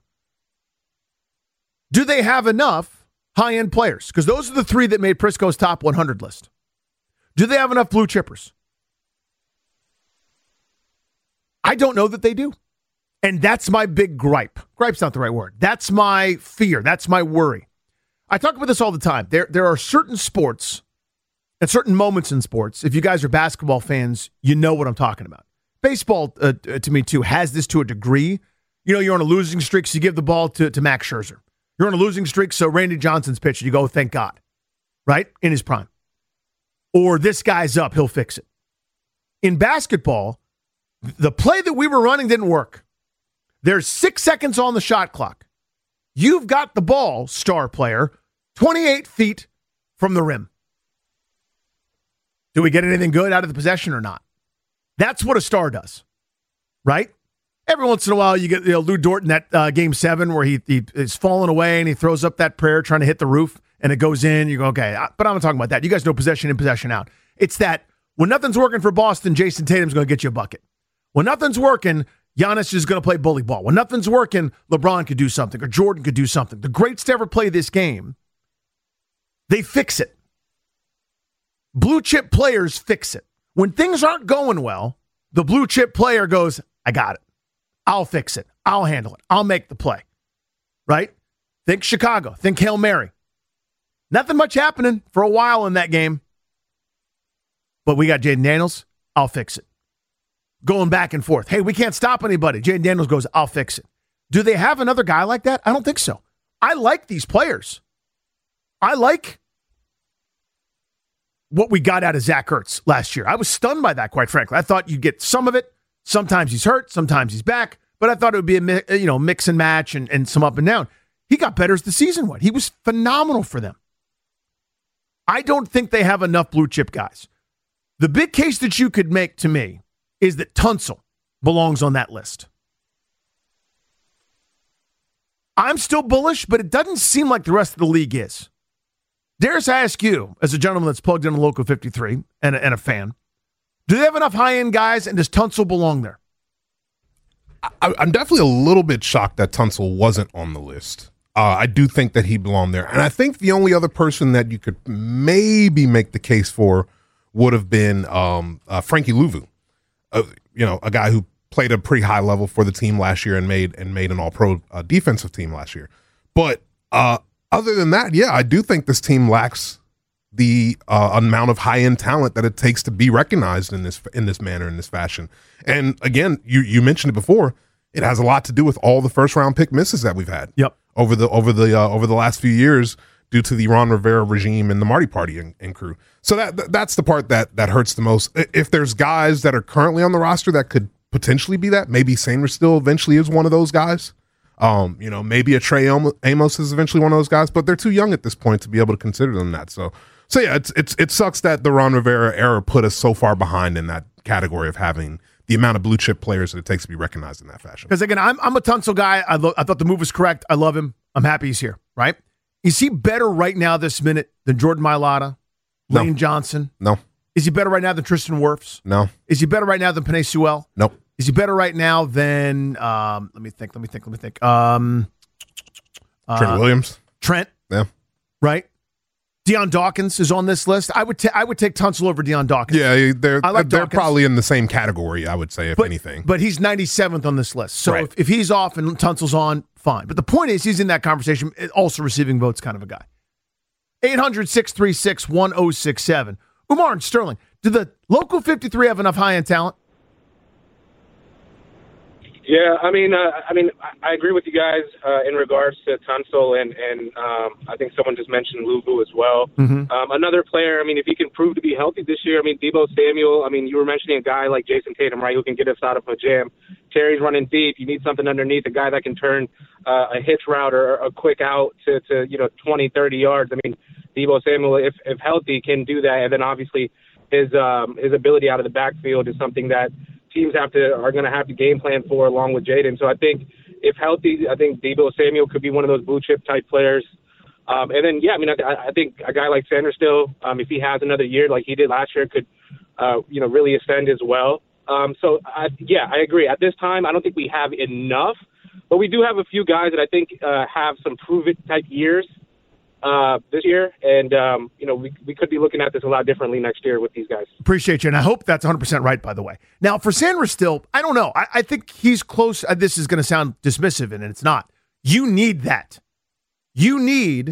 do they have enough high-end players? Because those are the 3 that made Prisco's top 100 list. Do they have enough blue chippers? I don't know that they do. And that's my big gripe. Gripe's not the right word. That's my fear. That's my worry. I talk about this all the time. There are certain sports and certain moments in sports. If you guys are basketball fans, you know what I'm talking about. Baseball, to me, too, has this to a degree. You know, you're on a losing streak, so you give the ball to Max Scherzer. You're on a losing streak, so Randy Johnson's pitching. You go, thank God, right? In his prime. Or this guy's up, he'll fix it. In basketball, the play that we were running didn't work. There's 6 seconds on the shot clock. You've got the ball, star player, 28 feet from the rim. Do we get anything good out of the possession or not? That's what a star does, right? Every once in a while, you get Lou Dort in that Game 7 where he is falling away and he throws up that prayer trying to hit the roof and it goes in. You go, okay, but I'm not talking about that. You guys know possession in, possession out. It's that when nothing's working for Boston, Jason Tatum's going to get you a bucket. When nothing's working, Giannis is going to play bully ball. When nothing's working, LeBron could do something or Jordan could do something. The greats to ever play this game, they fix it. Blue chip players fix it. When things aren't going well, the blue chip player goes, I got it. I'll fix it. I'll handle it. I'll make the play. Right? Think Chicago. Think Hail Mary. Nothing much happening for a while in that game. But we got Jaden Daniels. I'll fix it. Going back and forth. Hey, we can't stop anybody. Jaden Daniels goes, I'll fix it. Do they have another guy like that? I don't think so. I like these players. I like what we got out of Zach Ertz last year. I was stunned by that, quite frankly. I thought you'd get some of it. Sometimes he's hurt. Sometimes he's back. But I thought it would be a mix and match and some up and down. He got better as the season went. He was phenomenal for them. I don't think they have enough blue chip guys. The big case that you could make to me is that Tunsil belongs on that list. I'm still bullish, but it doesn't seem like the rest of the league is. Darius, I ask you, as a gentleman that's plugged in a Local 53 and a fan, do they have enough high-end guys, and does Tunsil belong there? I'm definitely a little bit shocked that Tunsil wasn't on the list. I do think that he belonged there. And I think the only other person that you could maybe make the case for would have been Frankie Louvu. A guy who played a pretty high level for the team last year and made an all-pro defensive team last year. But other than that, yeah, I do think this team lacks the amount of high-end talent that it takes to be recognized in this manner, in this fashion. And again, you mentioned it before, it has a lot to do with all the first-round pick misses that we've had over the last few years due to the Ron Rivera regime and the Marty Party and crew. So that's the part that hurts the most. If there's guys that are currently on the roster that could potentially be that, maybe Sanger still eventually is one of those guys. Maybe a Trey Amos is eventually one of those guys, but they're too young at this point to be able to consider them that. So yeah, it sucks that the Ron Rivera era put us so far behind in that category of having the amount of blue chip players that it takes to be recognized in that fashion. Because again, I'm a Tunsil guy. I thought the move was correct. I love him. I'm happy he's here. Right? Is he better right now this minute than Jordan Mailata, Lane Johnson? No. Is he better right now than Tristan Wirfs? No. Is he better right now than Penei Sewell? Nope. Is he better right now than let me think. Trent Williams. Trent. Yeah. Right? Deion Dawkins is on this list. I would take Tunsil over Deion Dawkins. Yeah, they're probably in the same category, I would say, if anything. But he's 97th on this list. So right. if he's off and Tunsil's on, fine. But the point is he's in that conversation, also receiving votes kind of a guy. 800-636-1067. Umar and Sterling, do the Local 53 have enough high-end talent? Yeah, I agree with you guys in regards to Tunsil, and I think someone just mentioned Louvu as well. Mm-hmm. Another player, if he can prove to be healthy this year, Deebo Samuel, you were mentioning a guy like Jason Tatum, right, who can get us out of a jam. Terry's running deep. You need something underneath, a guy that can turn a hitch route or a quick out to 20, 30 yards. Deebo Samuel, if healthy, can do that, and then obviously his ability out of the backfield is something that teams are going to have to game plan for along with Jaden. So I think if healthy, I think Deebo Samuel could be one of those blue chip type players. And then, I think a guy like Sanders still, if he has another year like he did last year, could, really ascend as well. I agree. At this time, I don't think we have enough, but we do have a few guys that I think have some prove-it type years this year, and we could be looking at this a lot differently next year with these guys. Appreciate you, and I hope that's 100% right, by the way. Now, for Sanders still, I don't know. I think he's close. This is going to sound dismissive, and it's not. You need that. You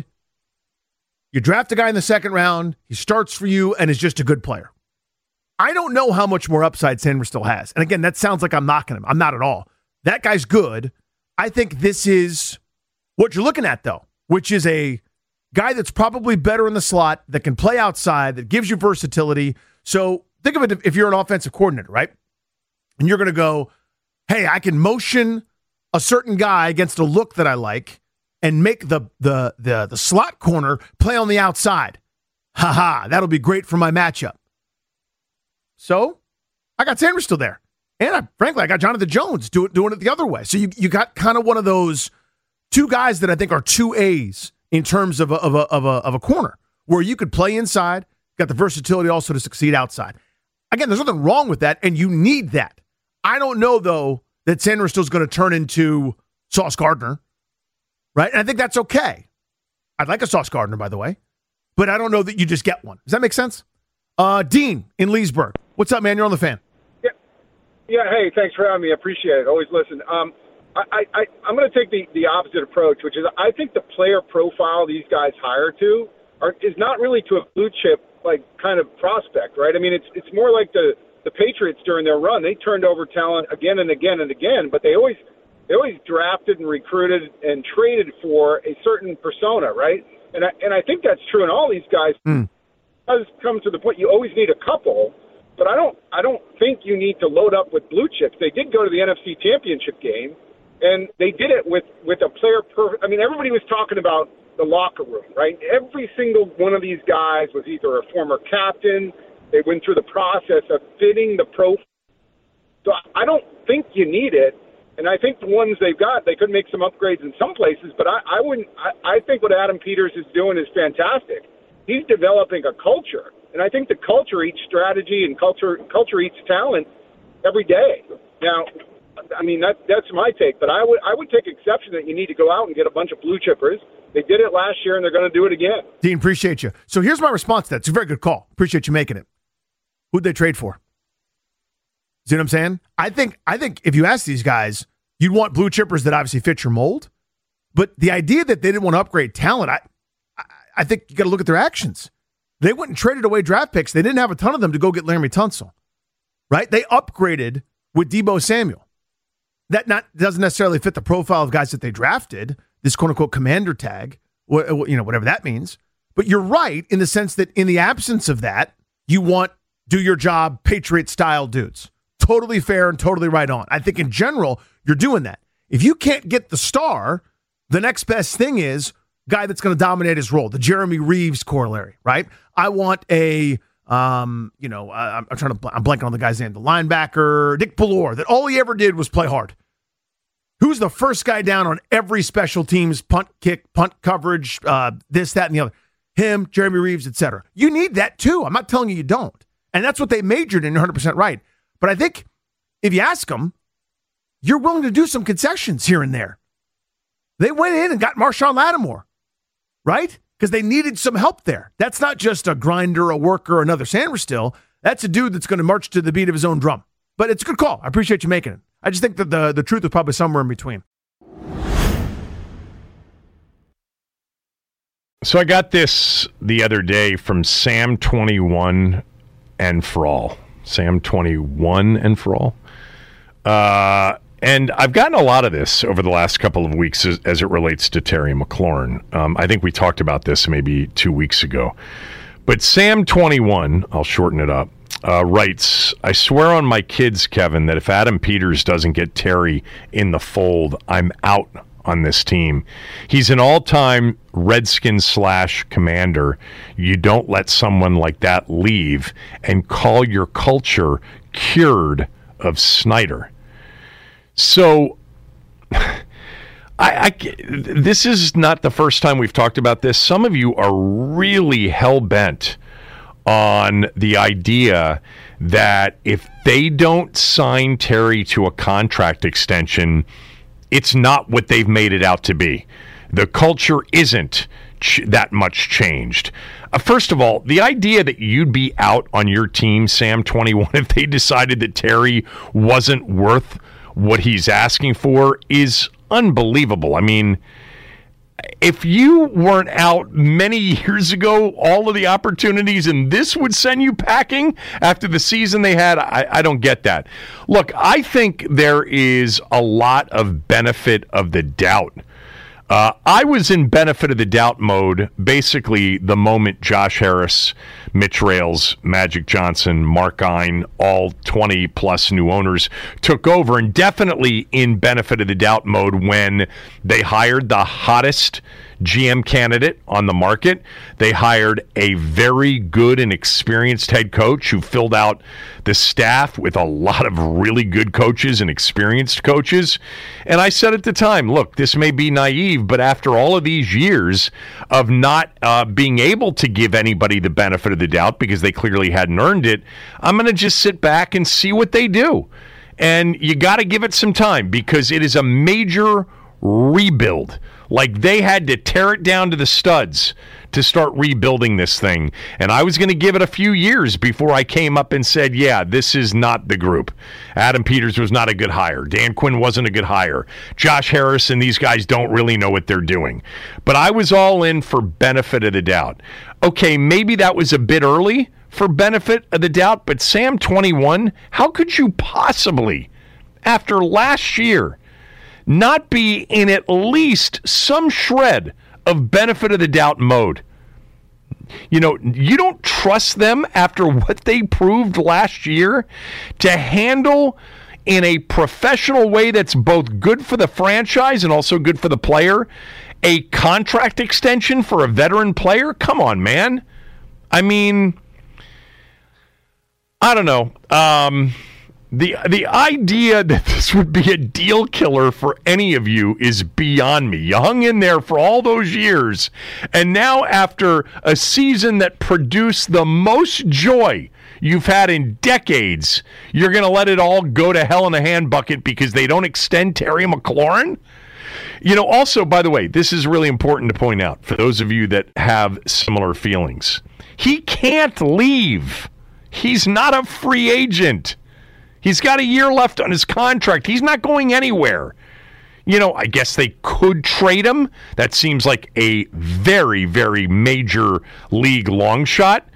draft a guy in the second round, he starts for you, and is just a good player. I don't know how much more upside Sanders still has. And again, that sounds like I'm knocking him. I'm not at all. That guy's good. I think this is what you're looking at, though, which is a guy that's probably better in the slot, that can play outside, that gives you versatility. So think of it if you're an offensive coordinator, right? And you're going to go, hey, I can motion a certain guy against a look that I like and make the slot corner play on the outside. That'll be great for my matchup. So I got Sanders still there. And frankly, I got Jonathan Jones doing it the other way. So you got kind of one of those two guys that I think are 2As in terms of a corner, where you could play inside, got the versatility also to succeed outside. Again, there's nothing wrong with that, and you need that. I don't know, though, that Sanders still is going to turn into Sauce Gardner, right? And I think that's okay. I'd like a Sauce Gardner, by the way, but I don't know that you just get one. Does that make sense? Dean in Leesburg. What's up, man? You're on the Fan. Yeah, hey, thanks for having me. I appreciate it. Always listen. I'm going to take the opposite approach, which is I think the player profile these guys hire to is not really to a blue chip kind of prospect, right? I mean, it's more like the Patriots during their run. They turned over talent again and again and again, but they always drafted and recruited and traded for a certain persona, right? And I think that's true in all these guys. It does come to the point you always need a couple. But I don't think you need to load up with blue chips. They did go to the NFC Championship game, and they did it with a player I mean, everybody was talking about the locker room, right? Every single one of these guys was either a former captain. They went through the process of fitting the profile. So I don't think you need it. And I think the ones they've got, they could make some upgrades in some places. But I think what Adam Peters is doing is fantastic. He's developing a culture. And I think the culture eats strategy and culture eats talent every day. Now, I mean, that's my take, but I would take exception that you need to go out and get a bunch of blue chippers. They did it last year, and they're going to do it again. Dean, appreciate you. So here's my response to that. It's a very good call. Appreciate you making it. Who'd they trade for? See what I'm saying? I think if you ask these guys, you'd want blue chippers that obviously fit your mold. But the idea that they didn't want to upgrade talent, I think you got to look at their actions. They went and traded away draft picks. They didn't have a ton of them to go get Laremy Tunsil, right? They upgraded with Deebo Samuel. That doesn't necessarily fit the profile of guys that they drafted, this quote-unquote commander tag, whatever that means. But you're right in the sense that in the absence of that, you want do-your-job, Patriot-style dudes. Totally fair and totally right on. I think in general, you're doing that. If you can't get the star, the next best thing is guy that's going to dominate his role, the Jeremy Reeves corollary, right? I want I'm blanking on the guy's name, the linebacker, Nick Bellore, that all he ever did was play hard. Who's the first guy down on every special teams, punt, kick, punt coverage, this, that, and the other? Him, Jeremy Reeves, etc. You need that too. I'm not telling you don't. And that's what they majored in, you're 100% right. But I think if you ask them, you're willing to do some concessions here and there. They went in and got Marshawn Lattimore, right? Because they needed some help there. That's not just a grinder, a worker, another Sanders still. That's a dude that's going to march to the beat of his own drum. But it's a good call. I appreciate you making it. I just think that the truth is probably somewhere in between. So I got this the other day from Sam21 and Frall. Sam21 and Frall. And I've gotten a lot of this over the last couple of weeks as it relates to Terry McLaurin. I think we talked about this maybe 2 weeks ago. But Sam21, I'll shorten it up, writes, I swear on my kids, Kevin, that if Adam Peters doesn't get Terry in the fold, I'm out on this team. He's an all-time Redskin/commander. You don't let someone like that leave and call your culture cured of Snyder. So, this is not the first time we've talked about this. Some of you are really hell-bent on the idea that if they don't sign Terry to a contract extension, it's not what they've made it out to be. The culture isn't that much changed. First of all, the idea that you'd be out on your team, Sam 21, if they decided that Terry wasn't worth what he's asking for is unbelievable. I mean, if you weren't out many years ago, all of the opportunities, and this would send you packing after the season they had, I don't get that. Look, I think there is a lot of benefit of the doubt. I was in benefit of the doubt mode basically the moment Josh Harris, Mitch Rales, Magic Johnson, Mark Ein, all 20-plus new owners took over, and definitely in benefit of the doubt mode when they hired the hottest GM candidate on the market. They hired a very good and experienced head coach who filled out the staff with a lot of really good coaches and experienced coaches. And I said at the time, look, this may be naive, but after all of these years of not being able to give anybody the benefit of the doubt because they clearly hadn't earned it, I'm going to just sit back and see what they do. And you got to give it some time because it is a major rebuild. Like they had to tear it down to the studs to start rebuilding this thing. And I was going to give it a few years before I came up and said, yeah, this is not the group. Adam Peters was not a good hire. Dan Quinn wasn't a good hire. Josh Harris and these guys don't really know what they're doing. But I was all in for benefit of the doubt. Okay, maybe that was a bit early for benefit of the doubt, but Sam 21, how could you possibly, after last year, not be in at least some shred of benefit of the doubt mode? You know, you don't trust them after what they proved last year to handle in a professional way that's both good for the franchise and also good for the player a contract extension for a veteran player? Come on, man. I mean, I don't know. The idea that this would be a deal killer for any of you is beyond me. You hung in there for all those years, and now after a season that produced the most joy you've had in decades, you're going to let it all go to hell in a handbucket because they don't extend Terry McLaurin? You know, also, by the way, this is really important to point out for those of you that have similar feelings. He can't leave. He's not a free agent. He's got a year left on his contract. He's not going anywhere. You know, I guess they could trade him. That seems like a very, very major league long shot.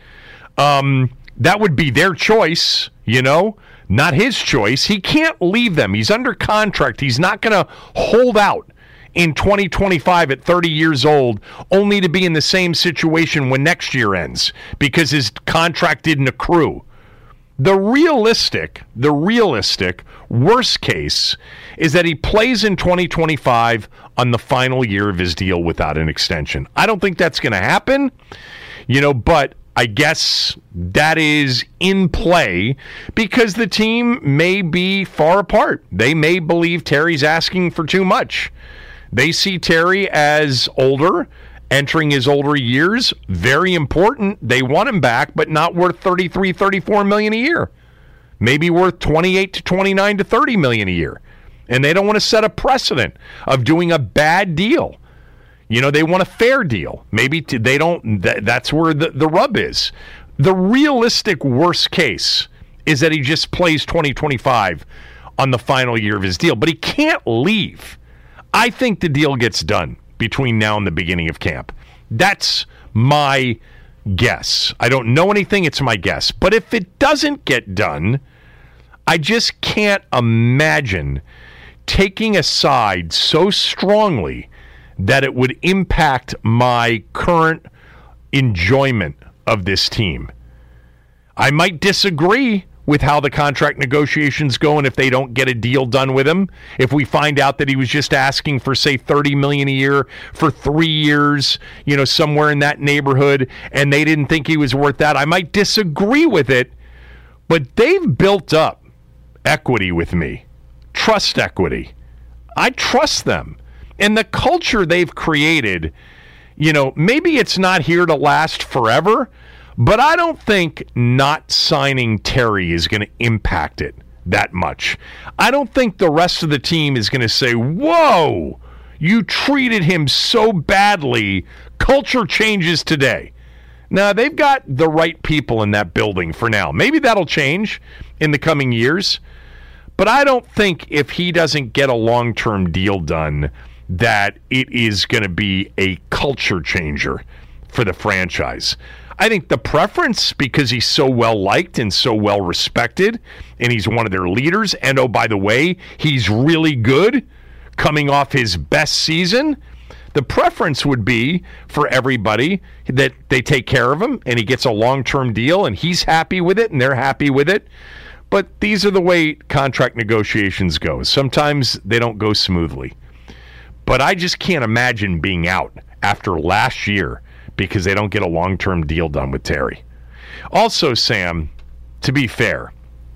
That would be their choice, you know, not his choice. He can't leave them. He's under contract. He's not going to hold out in 2025 at 30 years old only to be in the same situation when next year ends because his contract didn't accrue. The realistic worst case is that he plays in 2025 on the final year of his deal without an extension. I don't think that's going to happen, you know, but I guess that is in play because the team may be far apart. They may believe Terry's asking for too much. They see Terry as older, entering his older years, very important. They want him back, but not worth $33, $34 million a year. Maybe worth $28 to $29 to $30 million a year. And they don't want to set a precedent of doing a bad deal. You know, they want a fair deal. Maybe they don't. That's where the rub is. The realistic worst case is that he just plays 2025 on the final year of his deal, but he can't leave. I think the deal gets done between now and the beginning of camp. That's my guess. I don't know anything. It's my guess. But if it doesn't get done, I just can't imagine taking a side so strongly that it would impact my current enjoyment of this team. I might disagree with how the contract negotiations go and if they don't get a deal done with him. If we find out that he was just asking for, say, $30 million a year for 3 years, you know, somewhere in that neighborhood, and they didn't think he was worth that, I might disagree with it. But they've built up equity with me, trust equity. I trust them. And the culture they've created, you know, maybe it's not here to last forever, but I don't think not signing Terry is going to impact it that much. I don't think the rest of the team is going to say, whoa, You treated him so badly. Culture changes today. Now, they've got the right people in that building for now. Maybe that'll change in the coming years. But I don't think if he doesn't get a long-term deal done that it is going to be a culture changer for the franchise. I think the preference, because he's so well-liked and so well-respected, and he's one of their leaders, and oh, by the way, he's really good coming off his best season, the preference would be for everybody that they take care of him and he gets a long-term deal and he's happy with it and they're happy with it. But these are the way contract negotiations go. Sometimes they don't go smoothly. But I just can't imagine being out after last year because they don't get a long-term deal done with Terry. Also, Sam, to be fair,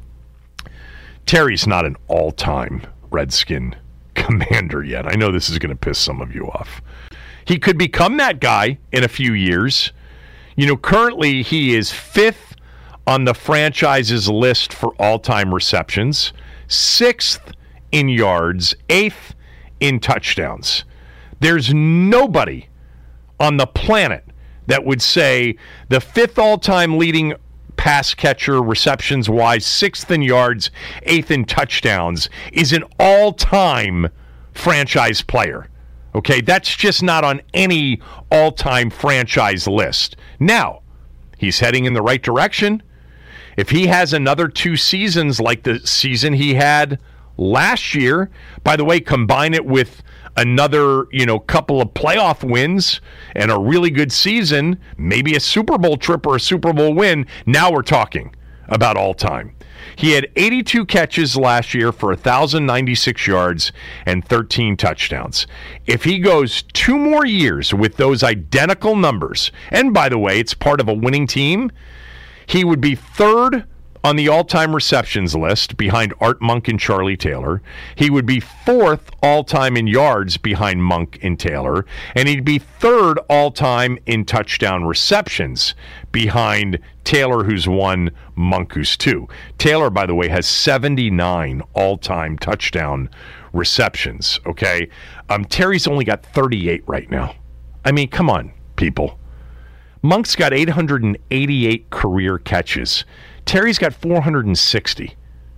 Terry's not an all-time Redskin commander yet. I know this is going to piss some of you off. He could become that guy in a few years. You know, currently he is 5th on the franchise's list for all-time receptions, 6th in yards, 8th in touchdowns. There's nobody on the planet that would say the 5th all-time leading pass catcher receptions-wise, 6th in yards, 8th in touchdowns, is an all-time franchise player. Okay, that's just not on any all-time franchise list. Now, he's heading in the right direction. If he has another 2 seasons like the season he had last year, by the way, combine it with another, couple of playoff wins and a really good season, maybe a Super Bowl trip or a Super Bowl win, now we're talking about all time. He had 82 catches last year for 1,096 yards and 13 touchdowns. If he goes 2 more years with those identical numbers, and by the way, it's part of a winning team, he would be 3rd on the all-time receptions list behind Art Monk and Charlie Taylor. He would be 4th all-time in yards behind Monk and Taylor. And he'd be 3rd all-time in touchdown receptions behind Taylor, who's 1, Monk, who's 2. Taylor, by the way, has 79 all-time touchdown receptions, okay? Terry's only got 38 right now. I mean, come on, people. Monk's got 888 career catches. Terry's got 460.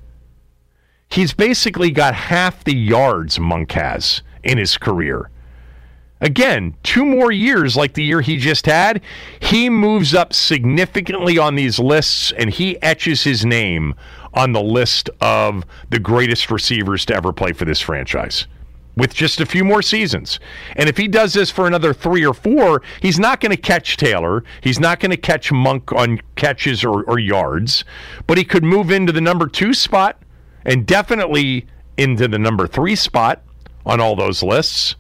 He's basically got half the yards Monk has in his career. Again, 2 more years like the year he just had, he moves up significantly on these lists and he etches his name on the list of the greatest receivers to ever play for this franchise with just a few more seasons. And if he does this for another 3 or 4, he's not going to catch Taylor. He's not going to catch Monk on catches or yards, but he could move into the number 2 spot and definitely into the number 3 spot on all those lists.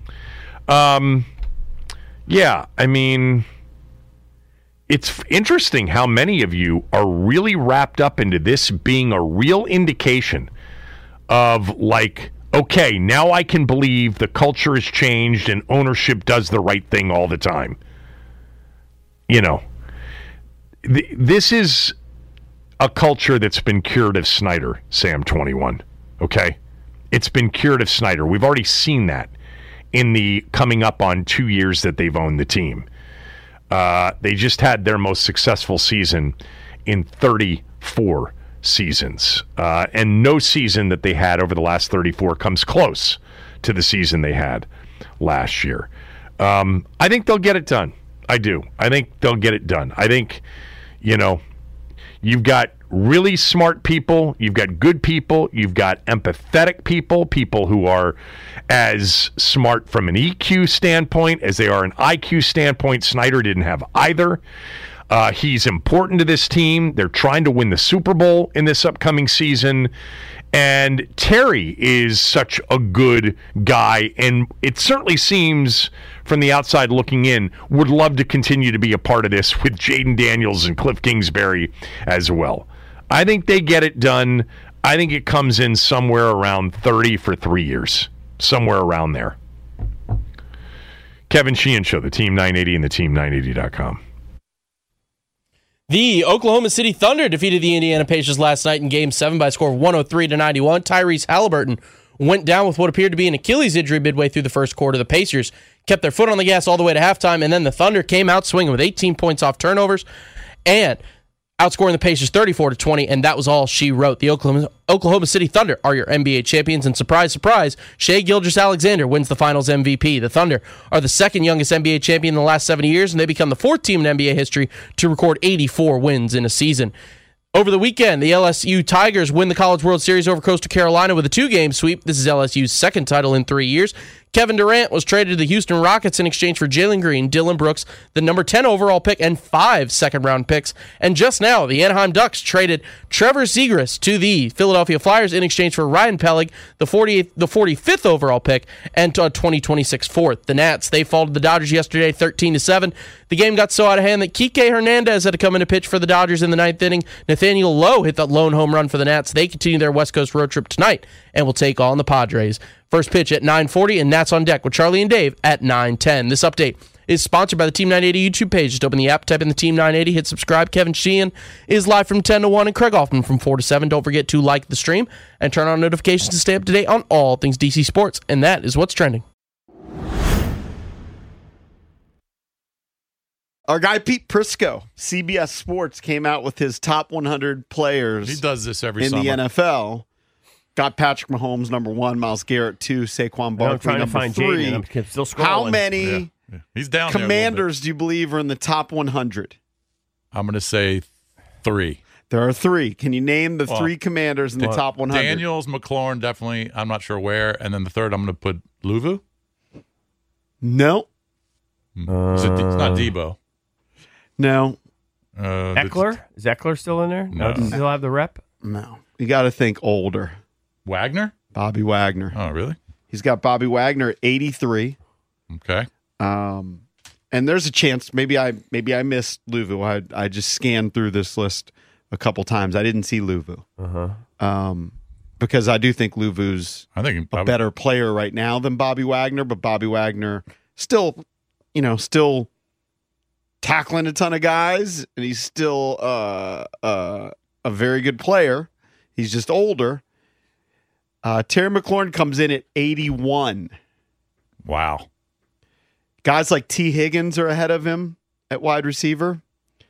Yeah, I mean, it's interesting how many of you are really wrapped up into this being a real indication of like, okay, now I can believe the culture has changed and ownership does the right thing all the time. This is a culture that's been cured of Snyder, Sam 21, okay? It's been cured of Snyder. We've already seen that in the coming up on 2 years that they've owned the team. They just had their most successful season in 34 seasons. And no season that they had over the last 34 comes close to the season they had last year. I think they'll get it done. I do. I think they'll get it done. I think, you've got really smart people, you've got good people, you've got empathetic people, people who are as smart from an EQ standpoint as they are an IQ standpoint. Snyder didn't have either. He's important to this team. They're trying to win the Super Bowl in this upcoming season. And Terry is such a good guy. And it certainly seems from the outside looking in, would love to continue to be a part of this with Jaden Daniels and Cliff Kingsbury as well. I think they get it done. I think it comes in somewhere around 30 for 3 years. Somewhere around there. Kevin Sheehan Show, the Team 980 and the Team980.com. The Oklahoma City Thunder defeated the Indiana Pacers last night in Game 7 by a score of 103-91. Tyrese Halliburton went down with what appeared to be an Achilles injury midway through the first quarter. The Pacers kept their foot on the gas all the way to halftime, and then the Thunder came out swinging with 18 points off turnovers and outscoring the Pacers 34-20, and that was all she wrote. The Oklahoma City Thunder are your NBA champions, and surprise, surprise, Shai Gilgeous-Alexander wins the Finals MVP. The Thunder are the second youngest NBA champion in the last 70 years, and they become the fourth team in NBA history to record 84 wins in a season. Over the weekend, the LSU Tigers win the College World Series over Coastal Carolina with a 2-game sweep. This is LSU's second title in 3 years. Kevin Durant was traded to the Houston Rockets in exchange for Jalen Green, Dylan Brooks, the number 10 overall pick, and 5 second-round picks. And just now, the Anaheim Ducks traded Trevor Zegras to the Philadelphia Flyers in exchange for Ryan Pellig, the 45th overall pick, and a 2026 fourth. The Nats, they fall to the Dodgers yesterday 13-7. The game got so out of hand that Kike Hernandez had to come in to pitch for the Dodgers in the ninth inning. Nathaniel Lowe hit the lone home run for the Nats. They continue their West Coast road trip tonight and will take on the Padres. First pitch at 9:40, and Nats on deck with Charlie and Dave at 9:10. This update is sponsored by the Team 980 YouTube page. Just open the app, type in the Team 980, hit subscribe. Kevin Sheehan is live from 10 to 1, and Craig Hoffman from 4 to 7. Don't forget to like the stream and turn on notifications to stay up to date on all things DC sports. And that is what's trending. Our guy Pete Prisco, CBS Sports, came out with his top 100 players. He does this every in summer. the NFL. Got Patrick Mahomes number 1, Myles Garrett 2, Saquon Barkley number 3. I'm still scrolling. How many He's down Commanders do you believe are in the top 100? I'm going to say 3. There are 3. Can you name the 3 Commanders in the top 100? Daniels, McLaurin, definitely. I'm not sure where. And then the third, I'm going to put Luvu. No. It's not Debo. No. Eckler? Is Eckler still in there? No. Does he still have the rep? No. You got to think older. Wagner? Bobby Wagner. Oh, really? He's got Bobby Wagner at 83. Okay. And there's a chance maybe I missed Luvu. I just scanned through this list a couple times. I didn't see Luvu. Because I do think Luvu's a better player right now than Bobby Wagner, but Bobby Wagner still tackling a ton of guys, and he's still a very good player. He's just older. Terry McLaurin comes in at 81. Wow. Guys like T. Higgins are ahead of him at wide receiver.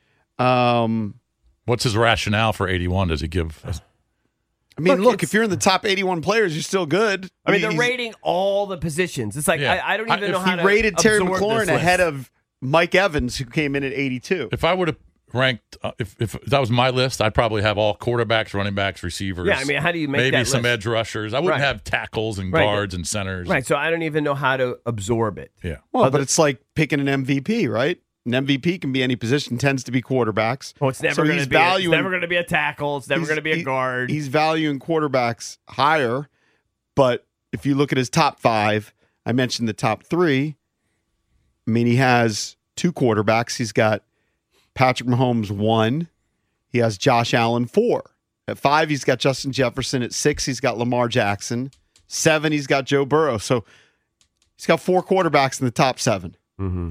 What's his rationale for 81? Does he give? Look, if you're in the top 81 players, you're still good. I mean, they're rating all the positions. It's like, I don't even know how to He rated Terry absorb McLaurin this ahead list. of Mike Evans, who came in at 82. If I would have ranked, if that was my list, I'd probably have all quarterbacks, running backs, receivers. Yeah, I mean, how do you make maybe that some list? edge rushers? I wouldn't Right. have tackles and Right. guards and centers. Right, so I don't even know how to absorb it. Yeah. Well, but it's like picking an MVP, right? An MVP can be any position, tends to be quarterbacks. Well, it's never So going he's to be. It's valuing- never going to be a tackle. It's never going to be a guard. He's valuing quarterbacks higher, but if you look at his top 5, I mentioned the top 3. I mean, he has 2 quarterbacks. He's got Patrick Mahomes 1. He has Josh Allen 4. At 5, he's got Justin Jefferson. At 6, he's got Lamar Jackson. 7, he's got Joe Burrow. So he's got 4 quarterbacks in the top 7. Mm-hmm.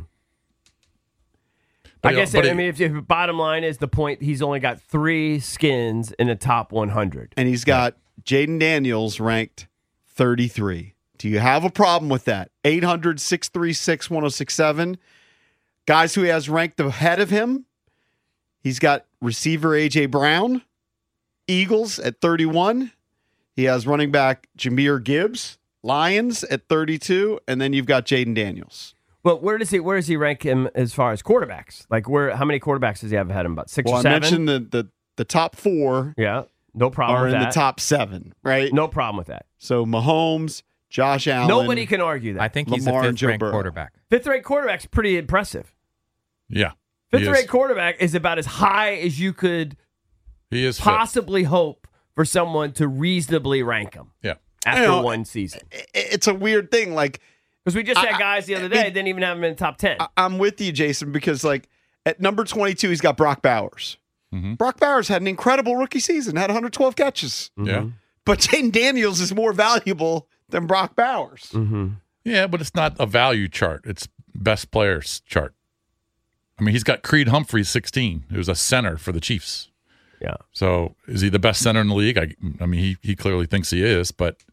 I guess, if bottom line is the point, he's only got 3 skins in the top 100. And he's got Jaden Daniels ranked 33. Do you have a problem with that? 800-636-1067. Guys who he has ranked ahead of him, he's got receiver A.J. Brown, Eagles at 31. He has running back Jahmyr Gibbs, Lions at 32. And then you've got Jaden Daniels. Well, where does he rank him as far as quarterbacks? Like, how many quarterbacks does he have ahead of him? About 6 or 7? I mentioned the top 4. Yeah, no problem are with in that. the top 7, right? No problem with that. So Mahomes, Josh Allen. Nobody can argue that. I think he's Lamar the and Joe 5th-ranked Burrow. quarterback. 5th-rate quarterback's pretty impressive. Yeah. he is. 5th-rate quarterback is about as high as you could He is fit. possibly hope for someone to reasonably rank him. Yeah. After one season. It's a weird thing. Like, because we just had guys the other day didn't even have him in the top 10. I'm with you, Jason, because like at number 22, he's got Brock Bowers. Mm-hmm. Brock Bowers had an incredible rookie season, had 112 catches. Yeah. But Jaden Daniels is more valuable than Brock Bowers. Mm-hmm. Yeah, but it's not a value chart. It's best players chart. I mean, he's got Creed Humphreys, 16, who's a center for the Chiefs. Yeah. So is he the best center in the league? I mean, he clearly thinks he is, but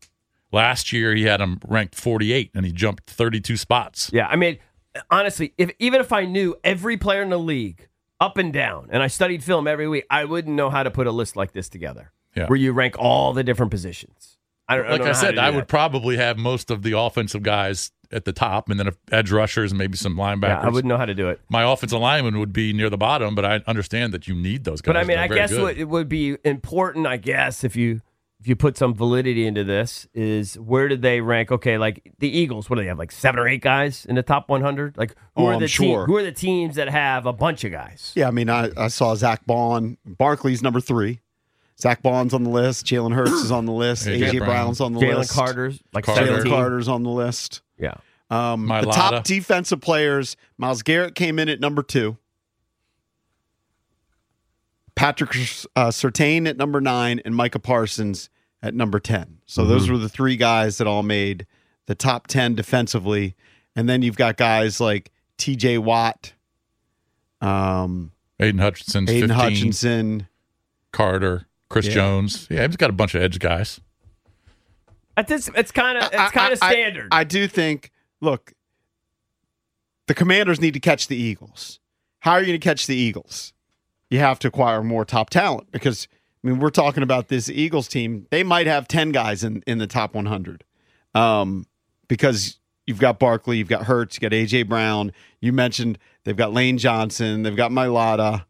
Last year, he had him ranked 48, and he jumped 32 spots. Yeah, I mean, honestly, even if I knew every player in the league up and down, and I studied film every week, I wouldn't know how to put a list like this together, where you rank all the different positions. Like I said, I would probably have most of the offensive guys at the top, and then edge rushers and maybe some linebackers. Yeah, I wouldn't know how to do it. My offensive lineman would be near the bottom, but I understand that you need those guys. But I mean, They're I very guess good. what it would be important, I guess, if you put some validity into this, is where did they rank? Okay, like the Eagles, what do they have? Like 7 or 8 guys in the top 100? Like who are the teams that have a bunch of guys? Yeah, I mean, I saw Zach Bond. Barkley's number 3. Zach Bond's on the list. Jalen Hurts is on the list. A.J. Brown's on the list. Jalen Carter's like Jalen 17. Carter's on the list. Yeah. The top defensive players, Myles Garrett came in at number 2. Patrick Surtain at number 9, and Micah Parsons at number 10. So those were the 3 guys that all made the top 10 defensively. And then you've got guys like T.J. Watt, Aiden Hutchinson's 15. Hutchinson, Carter, Chris Jones. Yeah, he's got a bunch of edge guys. It's kind of standard. I do think, look, the Commanders need to catch the Eagles. How are you going to catch the Eagles? You have to acquire more top talent because, I mean, we're talking about this Eagles team. They might have 10 guys in the top 100 because you've got Barkley, you've got Hurts, you got A.J. Brown. You mentioned they've got Lane Johnson, they've got Mailata,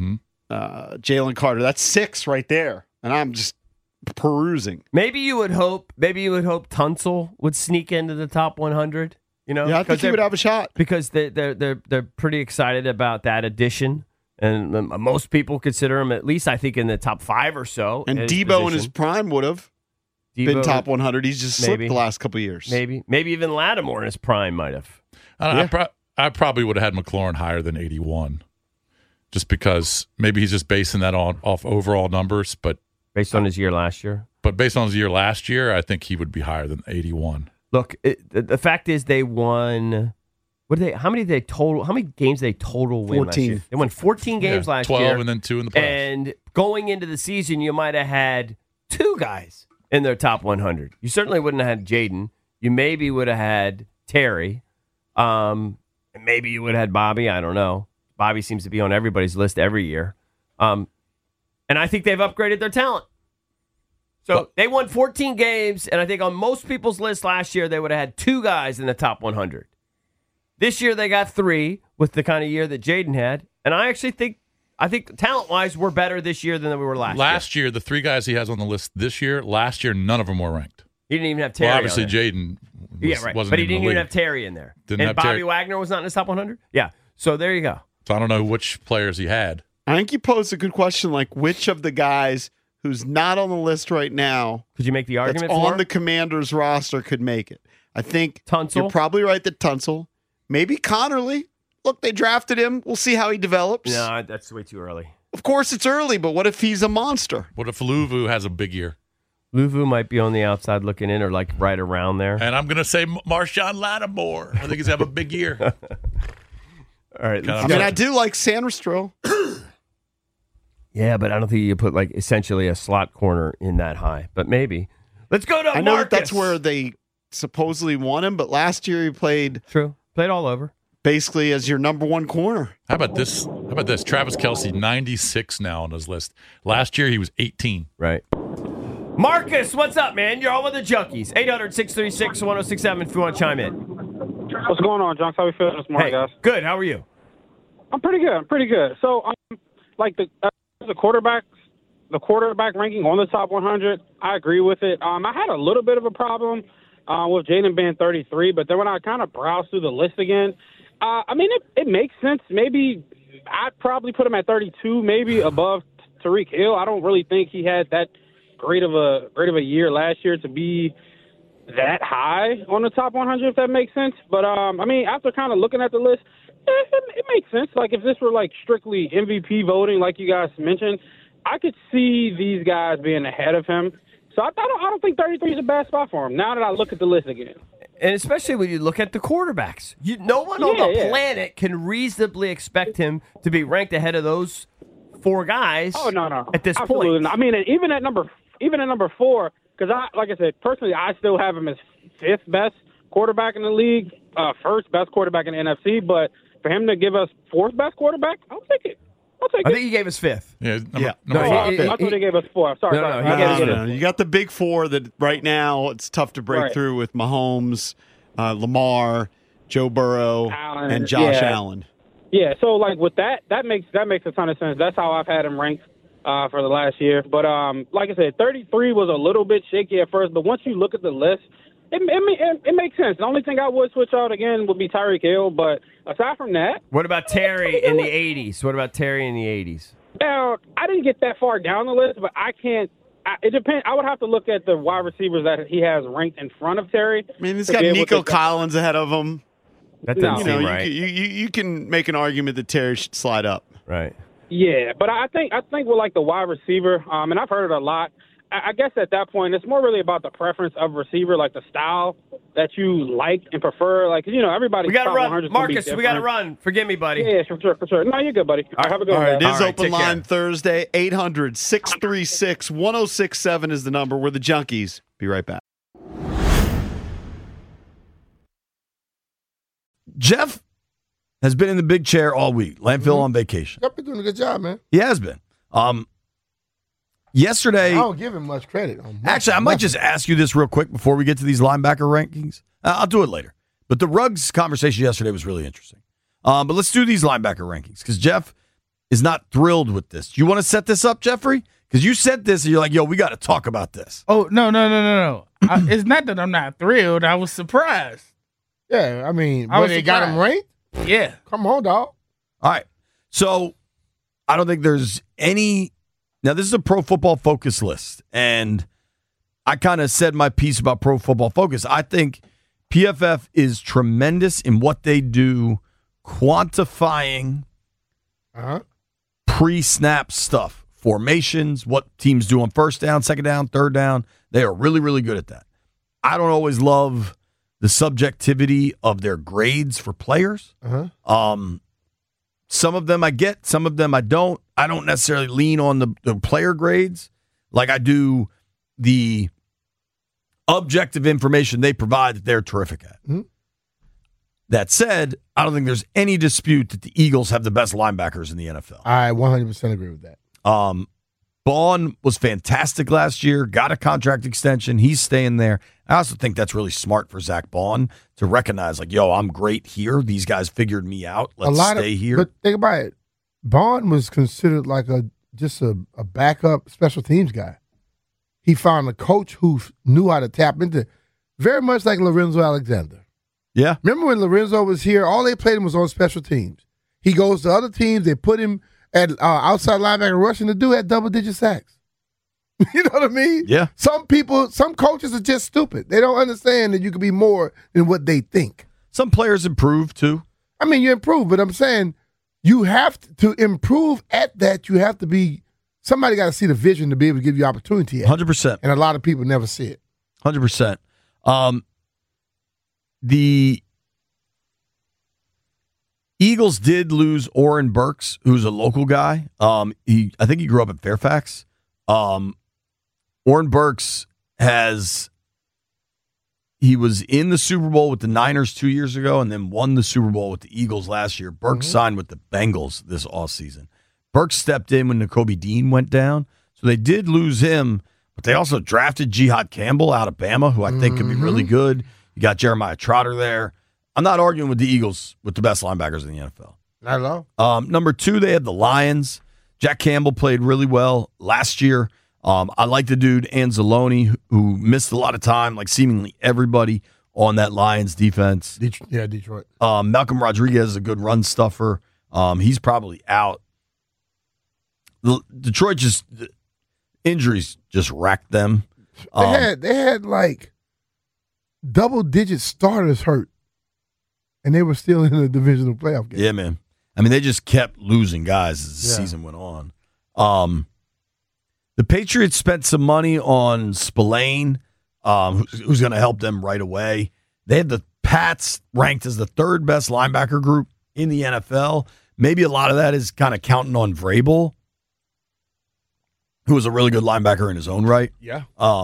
Jalen Carter. That's 6 right there. And I'm just perusing. Maybe you would hope Tunsil would sneak into the top 100. You know, yeah, I think he would have a shot because they're pretty excited about that addition. And most people consider him, at least I think, in the top 5 or so. And Debo in his prime would have been top 100. He's just slipped the last couple of years. Maybe even Lattimore in his prime might have. I probably would have had McLaurin higher than 81, just because maybe he's just basing that off overall numbers. But based on his year last year. But based on his year last year, I think he would be higher than 81. Look, the fact is they won. How many games they total win 14. last year? They won 14 games last 12 year. 12 and then 2 in the playoffs. And going into the season, you might have had 2 guys in their top 100. You certainly wouldn't have had Jaden. You maybe would have had Terry. Maybe you would have had Bobby. I don't know. Bobby seems to be on everybody's list every year. And I think they've upgraded their talent. So they won 14 games, and I think on most people's list last year, they would have had 2 guys in the top 100. This year they got 3 with the kind of year that Jaden had, and I think talent-wise we're better this year than we were last year. Last year, the 3 guys he has on the list this year, last year none of them were ranked. He didn't even have Terry. Well, obviously Jaden wasn't but he in didn't the even league. have Terry in there. Didn't and have Bobby Terry. Wagner was not in his top 100? Yeah. So there you go. So I don't know which players he had. I think you posed a good question, like which of the guys who's not on the list right now could you make the argument that's for on the Commanders roster could make it. I think Tunsil. You're probably right that Tunsil. Maybe Connerly. Look, they drafted him. We'll see how he develops. No, that's way too early. Of course it's early, but what if he's a monster? What if Luvu has a big year? Luvu might be on the outside looking in, or like right around there. And I'm going to say Marshawn Lattimore. I think he's have a big year. All right. I mean, I do like Sandestro. Yeah, but I don't think you put like essentially a slot corner in that high. But maybe. Let's go to I know Marcus. that's where they supposedly want him, but last year he played all over. Basically as your number 1 corner. How about this? Travis Kelce, 96 now on his list. Last year he was 18. Right. Marcus, what's up, man? You're on with the Junkies. 800-636-1067 if you want to chime in. What's going on, Junks? How we feeling this morning, guys? Good. How are you? I'm pretty good. So, like the quarterback ranking on the top 100, I agree with it. I had a little bit of a problem with Jaden being 33, but then when I kind of browsed through the list again, I mean, it makes sense. Maybe I'd probably put him at 32, maybe above Tyreek Hill. I don't really think he had that great of a year last year to be that high on the top 100, if that makes sense. But I mean, after kind of looking at the list, it makes sense. Like if this were like strictly MVP voting, like you guys mentioned, I could see these guys being ahead of him. So I don't think 33 is a bad spot for him. Now that I look at the list again. And especially when you look at the quarterbacks. No one on the planet can reasonably expect him to be ranked ahead of those 4 guys. Oh, no. At this Absolutely point. not. I mean, even at number 4, because like I said, personally, I still have him as 5th best quarterback in the league, 1st best quarterback in the NFC. But for him to give us 4th best quarterback, I'll take it. I think he gave us 5th. Yeah. I thought they gave us 4. Sorry. No. You got the big 4 that right now it's tough to break through with Mahomes, Lamar, Joe Burrow, and Josh Allen. Yeah, so like with that makes a ton of sense. That's how I've had him ranked for the last year. But like I said, 33 was a little bit shaky at first, but once you look at the list, it makes sense. The only thing I would switch out again would be Tyreek Hill, but aside from that, what about Terry in the 80s? Now, I didn't get that far down the list, but I can't. It depends. I would have to look at the wide receivers that he has ranked in front of Terry. I mean, he's got Nico Collins ahead of him. That doesn't seem right. You can make an argument that Terry should slide up. Right. Yeah, but I think with like the wide receiver, and I've heard it a lot. I guess at that point, it's more really about the preference of receiver, like the style that you like and prefer. Like, everybody. We got to run, Marcus. We got to run. Forgive me, buddy. Yeah, for sure. No, you're good, buddy. All right, have a good one. All right, it is open line Thursday. 800-636-1067 is the number. We're the Junkies. Be right back. Jeff has been in the big chair all week. Landfill on vacation. You've been doing a good job, man. He has been. Yesterday, I don't give him much credit. Actually, I might just ask you this real quick before we get to these linebacker rankings. I'll do it later. But the Ruggs conversation yesterday was really interesting. But let's do these linebacker rankings because Jeff is not thrilled with this. Do you want to set this up, Jeffrey? Because you said this and you're like, yo, we got to talk about this. Oh, no. It's not that I'm not thrilled. I was surprised. Yeah, I mean, when they got him ranked? Yeah. Come on, dog. All right. So I don't think there's any. Now, this is a Pro Football Focus list, and I kind of said my piece about Pro Football Focus. I think PFF is tremendous in what they do quantifying pre-snap stuff, formations, what teams do on first down, second down, third down. They are really, really good at that. I don't always love the subjectivity of their grades for players. Some of them I get, some of them I don't. I don't necessarily lean on the player grades like I do the objective information they provide that they're terrific at. That said, I don't think there's any dispute that the Eagles have the best linebackers in the NFL. I 100% agree with that. Bond was fantastic last year, got a contract extension. He's staying there. I also think that's really smart for Zach Bond to recognize, like, yo, I'm great here. These guys figured me out. Let's stay here. But think about it. Bond was considered like just a backup special teams guy. He found a coach who knew how to tap into, very much like Lorenzo Alexander. Yeah. Remember when Lorenzo was here, all they played him was on special teams. He goes to other teams, they put him at outside linebacker rushing. The dude had double-digit sacks. You know what I mean? Yeah. Some coaches are just stupid. They don't understand that you can be more than what they think. Some players improve, too. I mean, you improve, but I'm saying you have to improve at that. You have to be – somebody got to see the vision to be able to give you opportunity at 100%. And a lot of people never see it. 100%. The Eagles did lose Oren Burks, who's a local guy. I think he grew up in Fairfax. Oren Burks he was in the Super Bowl with the Niners 2 years ago and then won the Super Bowl with the Eagles last year. Burks signed with the Bengals this offseason. Burks stepped in when Nakobe Dean went down. So they did lose him, but they also drafted Jihad Campbell out of Bama, who I think could be really good. You got Jeremiah Trotter there. I'm not arguing with the Eagles with the best linebackers in the NFL. Not at all. Number 2, they had the Lions. Jack Campbell played really well last year. I like the dude Anzalone, who missed a lot of time, like seemingly everybody on that Lions defense. Detroit. Malcolm Rodriguez is a good run stuffer. He's probably out. Detroit injuries just racked them. They had like double-digit starters hurt, and they were still in the divisional playoff game. Yeah, man. I mean, they just kept losing guys as the season went on. The Patriots spent some money on Spillane, who's going to help them right away. They had the Pats ranked as the 3rd best linebacker group in the NFL. Maybe a lot of that is kind of counting on Vrabel, who was a really good linebacker in his own right. Yeah.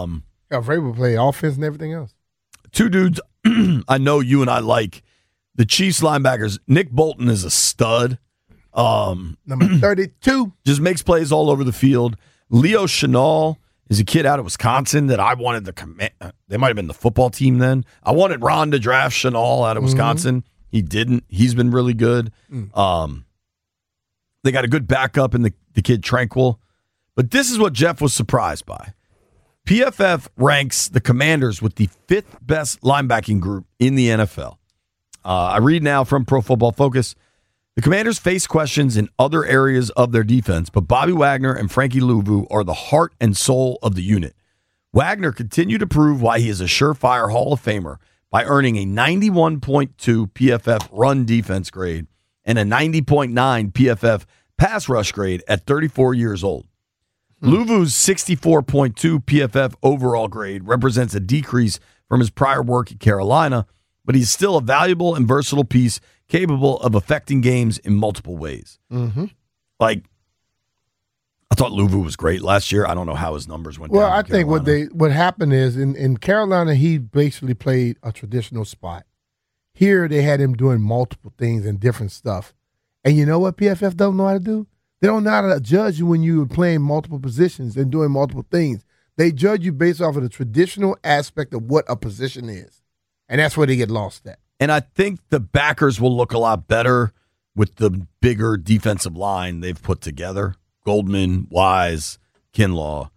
Yeah, Vrabel play offense and everything else. Two dudes I know you and I like. The Chiefs linebackers. Nick Bolton is a stud. Number 32. Just makes plays all over the field. Leo Chenal is a kid out of Wisconsin that I wanted the command. They might have been the football team then. I wanted Ron to draft Chenal out of Wisconsin. He didn't. He's been really good. They got a good backup in the kid Tranquil. But this is what Jeff was surprised by. PFF ranks the Commanders with the 5th best linebacking group in the NFL. I read now from Pro Football Focus. The Commanders face questions in other areas of their defense, but Bobby Wagner and Frankie Louvu are the heart and soul of the unit. Wagner continued to prove why he is a surefire Hall of Famer by earning a 91.2 PFF run defense grade and a 90.9 PFF pass rush grade at 34 years old. Louvu's 64.2 PFF overall grade represents a decrease from his prior work at Carolina, but he's still a valuable and versatile piece capable of affecting games in multiple ways. Like, I thought Louvu was great last year. I don't know how his numbers went down. Well, I think what happened is in Carolina, he basically played a traditional spot. Here, they had him doing multiple things and different stuff. And you know what PFF don't know how to do? They don't know how to judge you when you're playing multiple positions and doing multiple things. They judge you based off of the traditional aspect of what a position is. And that's where they get lost at. And I think the backers will look a lot better with the bigger defensive line they've put together. Goldman, Wise, Kinlaw.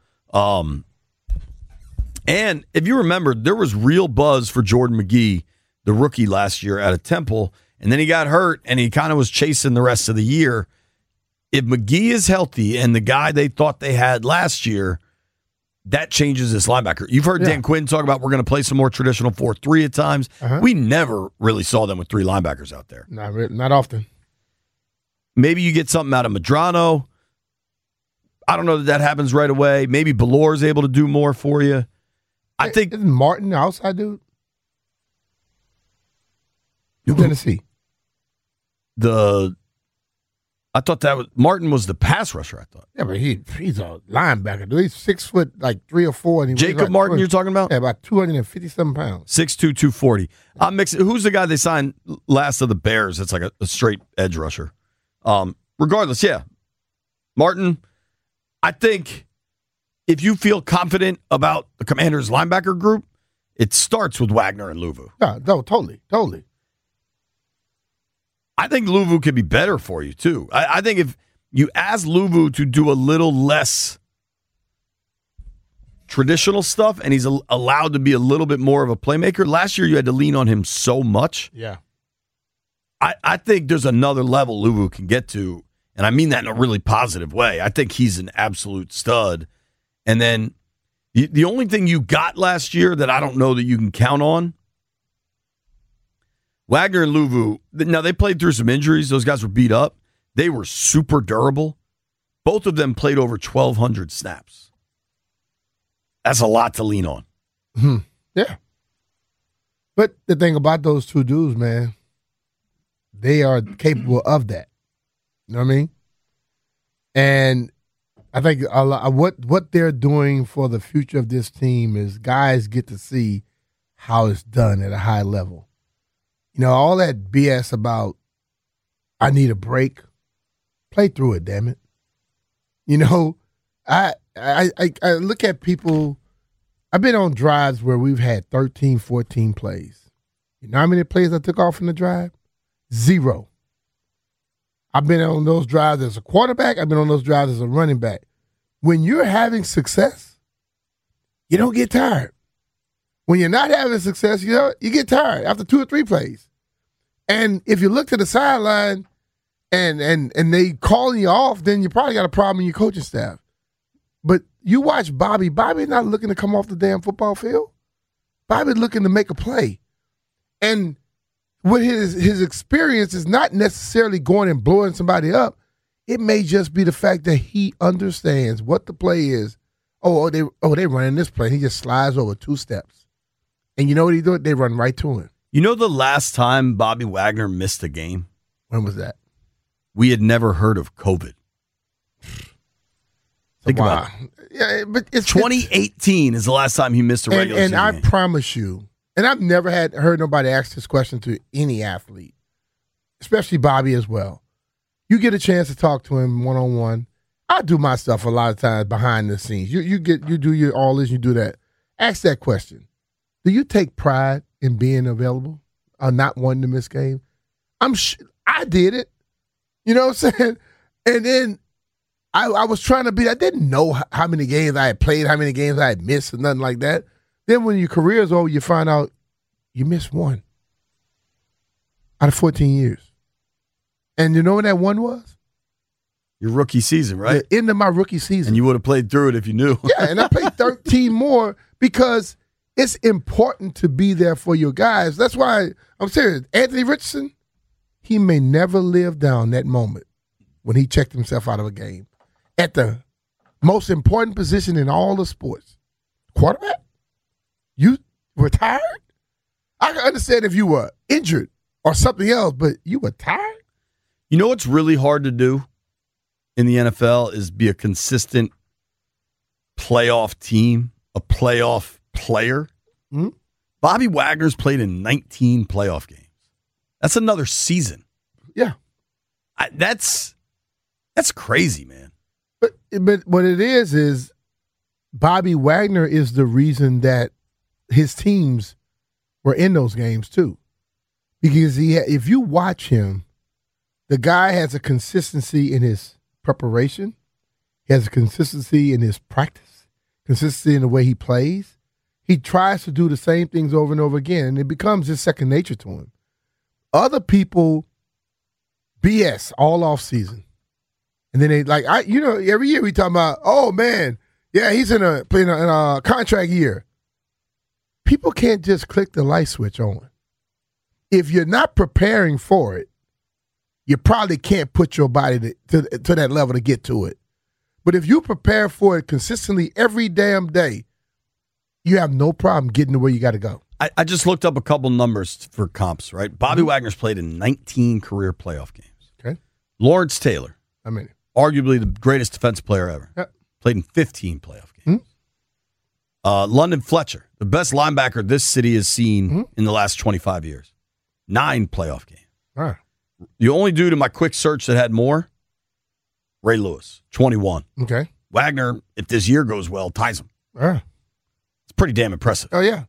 And if you remember, there was real buzz for Jordan McGee, the rookie last year out of Temple, and then he got hurt, and he kind of was chasing the rest of the year. If McGee is healthy and the guy they thought they had last year, that changes this linebacker. You've heard Dan Quinn talk about we're going to play some more traditional 4-3 at times. We never really saw them with 3 linebackers out there. Not often. Maybe you get something out of Medrano. I don't know that happens right away. Maybe Ballor's able to do more for you. I think isn't Martin the outside dude? Tennessee. I thought that was Martin was the pass rusher. I thought. Yeah, but he's a linebacker. Dude. He's 6 foot, like 3 or 4. And Jacob Martin, you're talking about? Yeah, about 257 pounds. 6'2", 240. I'm mixing. Who's the guy they signed last of the Bears? It's like a straight edge rusher. Regardless, yeah, Martin. I think if you feel confident about the Commanders' linebacker group, it starts with Wagner and Louvu. Yeah, no, totally. I think Louvu could be better for you, too. I think if you ask Louvu to do a little less traditional stuff and he's allowed to be a little bit more of a playmaker, last year you had to lean on him so much. Yeah. I think there's another level Louvu can get to, and I mean that in a really positive way. I think he's an absolute stud. And then the only thing you got last year that I don't know that you can count on, Wagner and Louvu, now they played through some injuries. Those guys were beat up. They were super durable. Both of them played over 1,200 snaps. That's a lot to lean on. Yeah. But the thing about those two dudes, man, they are capable of that. You know what I mean? And I think a lot, what they're doing for the future of this team is guys get to see how it's done at a high level. You know, all that BS about I need a break, play through it, damn it. You know, I look at people, I've been on drives where we've had 13, 14 plays. You know how many plays I took off in the drive? 0. I've been on those drives as a quarterback. I've been on those drives as a running back. When you're having success, you don't get tired. When you're not having success, you get tired after 2 or 3 plays. And if you look to the sideline and they calling you off, then you probably got a problem in your coaching staff. But you watch Bobby. Bobby's not looking to come off the damn football field. Bobby's looking to make a play. And with his experience is not necessarily going and blowing somebody up. It may just be the fact that he understands what the play is. They running this play. He just slides over 2 steps. And you know what he do? They run right to him. You know the last time Bobby Wagner missed a game? When was that? We had never heard of COVID. Think about it. Yeah, but it's 2018 is the last time he missed a regular and season I game. promise you, and I've never heard nobody ask this question to any athlete, especially Bobby as well. You get a chance to talk to him one-on-one. I do my stuff a lot of times behind the scenes. You do your all this, you do that. Ask that question. Do you take pride in being available or not wanting to miss game? I did it. You know what I'm saying? And then I was trying to I didn't know how many games I had played, how many games I had missed, or nothing like that. Then when your career is over, you find out you missed one out of 14 years. And you know what that one was? Your rookie season, right? The end of my rookie season. And you would have played through it if you knew. Yeah, and I played 13 more because it's important to be there for your guys. That's why I'm serious. Anthony Richardson, he may never live down that moment when he checked himself out of a game. At the most important position in all the sports, quarterback, you retired? I can understand if you were injured or something else, but you were tired? You know what's really hard to do in the NFL is be a consistent playoff team, a playoff player. Mm-hmm. Bobby Wagner's played in 19 playoff games. That's another season. Yeah. That's crazy, man. But what it is Bobby Wagner is the reason that his teams were in those games too. Because if you watch him, the guy has a consistency in his preparation. He has a consistency in his practice, consistency in the way he plays. He tries to do the same things over and over again, and it becomes just second nature to him. Other people BS all off season. And then they every year we talk about, oh man, yeah, he's in a contract year. People can't just click the light switch on. If you're not preparing for it, you probably can't put your body to that level to get to it. But if you prepare for it consistently every damn day, you have no problem getting to where you got to go. I just looked up a couple numbers for comps, right? Bobby Wagner's played in 19 career playoff games. Okay. Lawrence Taylor. I mean, arguably the greatest defensive player ever. Yep. Played in 15 playoff games. London Fletcher, the best linebacker this city has seen in the last 25 years. 9 playoff games. All right. The only dude in my quick search that had more, Ray Lewis, 21. Okay. Wagner, if this year goes well, ties him. All right. It's pretty damn impressive. Oh, yeah.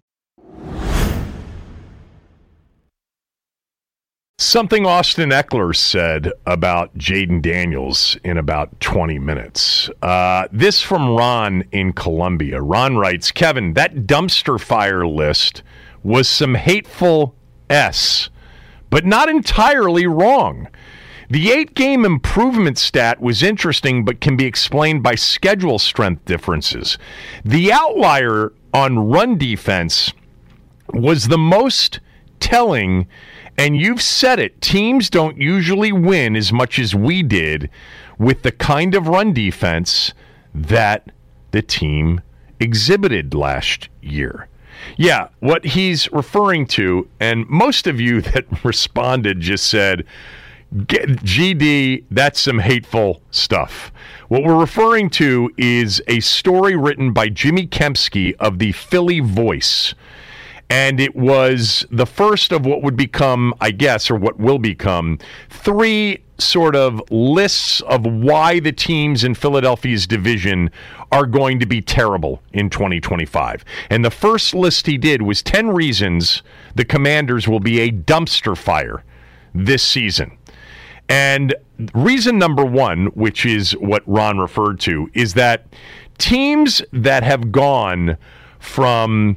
Something Austin Eckler said about Jaden Daniels in about 20 minutes. This from Ron in Columbia. Ron writes, Kevin, that dumpster fire list was some hateful S, but not entirely wrong. The 8-game improvement stat was interesting, but can be explained by schedule strength differences. The outlier on run defense was the most telling. And you've said it, teams don't usually win as much as we did with the kind of run defense that the team exhibited last year. Yeah, what he's referring to, and most of you that responded just said, GD, that's some hateful stuff. What we're referring to is a story written by Jimmy Kempski of the Philly Voice. And it was the first of what would become, I guess, or what will become, 3 sort of lists of why the teams in Philadelphia's division are going to be terrible in 2025. And the first list he did was 10 reasons the Commanders will be a dumpster fire this season. And reason number 1, which is what Ron referred to, is that teams that have gone from,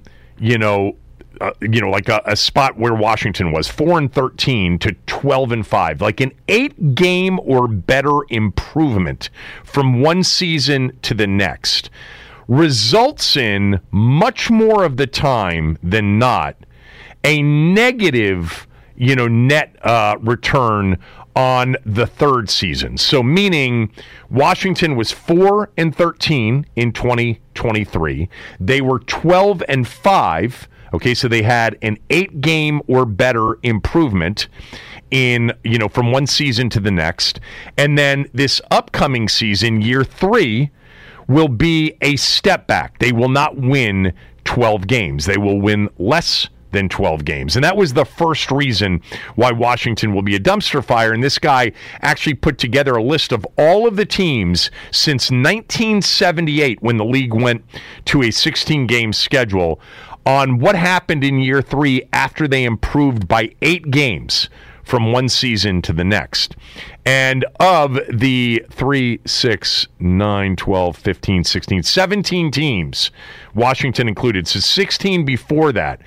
like a spot where Washington was 4-13 to 12-5, like an 8-game or better improvement from one season to the next, results in much more of the time than not a negative, net return on the third season. So meaning Washington was 4-13 in 2023. They were 12-5. Okay, so they had an 8-game or better improvement in, from one season to the next. And then this upcoming season, year 3, will be a step back. They will not win 12 games. They will win less than 12 games. And that was the first reason why Washington will be a dumpster fire. And this guy actually put together a list of all of the teams since 1978, when the league went to a 16-game schedule, on what happened in year 3 after they improved by 8 games from one season to the next. And of the 3, 6, 9, 12, 15, 16, 17 teams, Washington included, so 16 before that,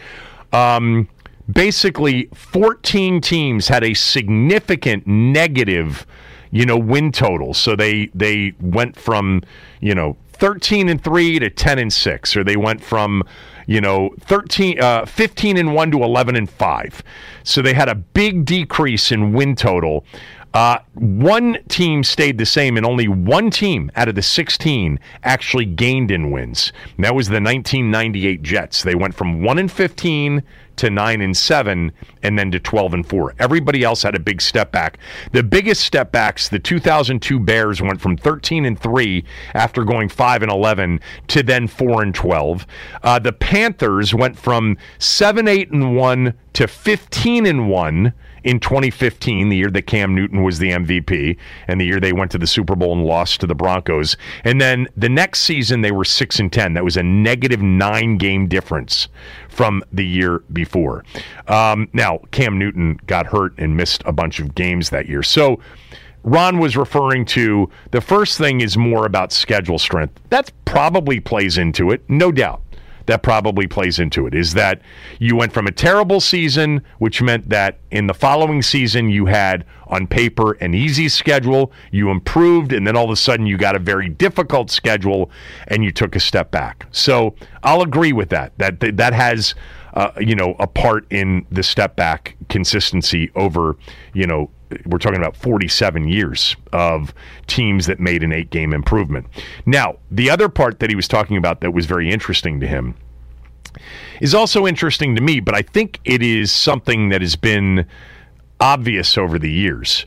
basically 14 teams had a significant negative, win total. So they went from, 13-3 to 10-6, or they went from 15-1 to 11-5. So they had a big decrease in win total. One team stayed the same, and only one team out of the 16 actually gained in wins. And that was the 1998 Jets. They went from 1-15 to 9-7, and then to 12-4. Everybody else had a big step back. The biggest step backs, the 2002 Bears went from 13-3 after going 5-11 to then 4-12. The Panthers went from 7-8-1 to 15-1 in 2015, the year that Cam Newton was the MVP, and the year they went to the Super Bowl and lost to the Broncos. And then the next season, they were 6-10. That was a negative 9-game difference from the year before. Now, Cam Newton got hurt and missed a bunch of games that year. So Ron was referring to, the first thing is more about schedule strength. That probably plays into it, no doubt. That probably plays into it, is that you went from a terrible season, which meant that in the following season you had, on paper, an easy schedule, you improved, and then all of a sudden you got a very difficult schedule, and you took a step back. So I'll agree with that has a part in the step back consistency over, we're talking about 47 years of teams that made an 8-game improvement. Now, the other part that he was talking about that was very interesting to him is also interesting to me, but I think it is something that has been obvious over the years.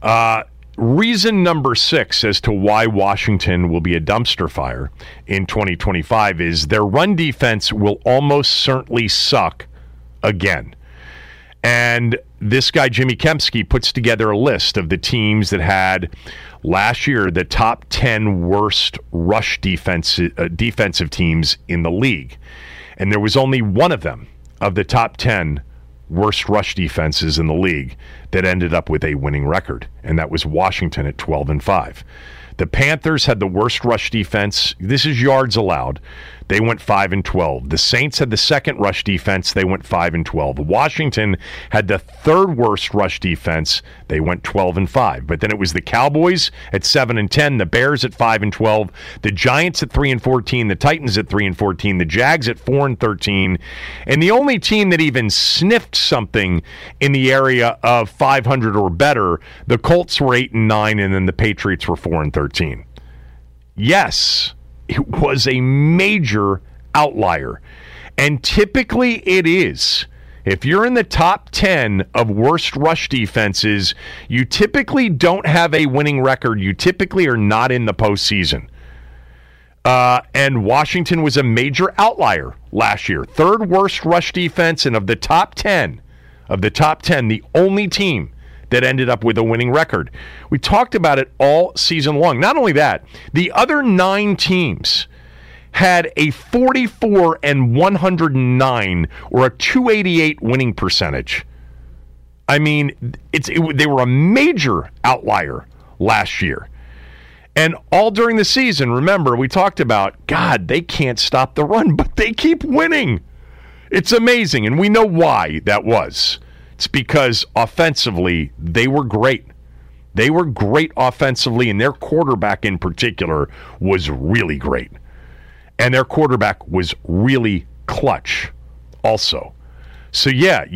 Reason number 6 as to why Washington will be a dumpster fire in 2025 is their run defense will almost certainly suck again. And this guy, Jimmy Kempski, puts together a list of the teams that had last year the top 10 worst rush defensive teams in the league. And there was only one of them, of the top 10 worst rush defenses in the league, that ended up with a winning record, and that was Washington at 12-5. The Panthers had the worst rush defense. This is yards allowed. They went 5-12. The Saints had the second rush defense. They went 5-12. Washington had the third worst rush defense. They went 12-5. But then it was the Cowboys at 7-10, the Bears at 5-12, the Giants at 3-14, the Titans at 3-14, the Jags at 4-13, and the only team that even sniffed something in the area of 500 or better, the Colts were 8-9, and then the Patriots were 4-13. Yes, it was a major outlier. And typically it is. If you're in the top 10 of worst rush defenses, you typically don't have a winning record. You typically are not in the postseason. And Washington was a major outlier last year. Third worst rush defense, and of the top 10, the only team that ended up with a winning record. We talked about it all season long. Not only that, the other 9 teams had a 44-109 or a 288 winning percentage. I mean, they were a major outlier last year. And all during the season, remember, we talked about, God, they can't stop the run, but they keep winning. It's amazing, and we know why that was. It's because offensively, they were great. They were great offensively, and their quarterback in particular was really great. And their quarterback was really clutch also. So, yeah,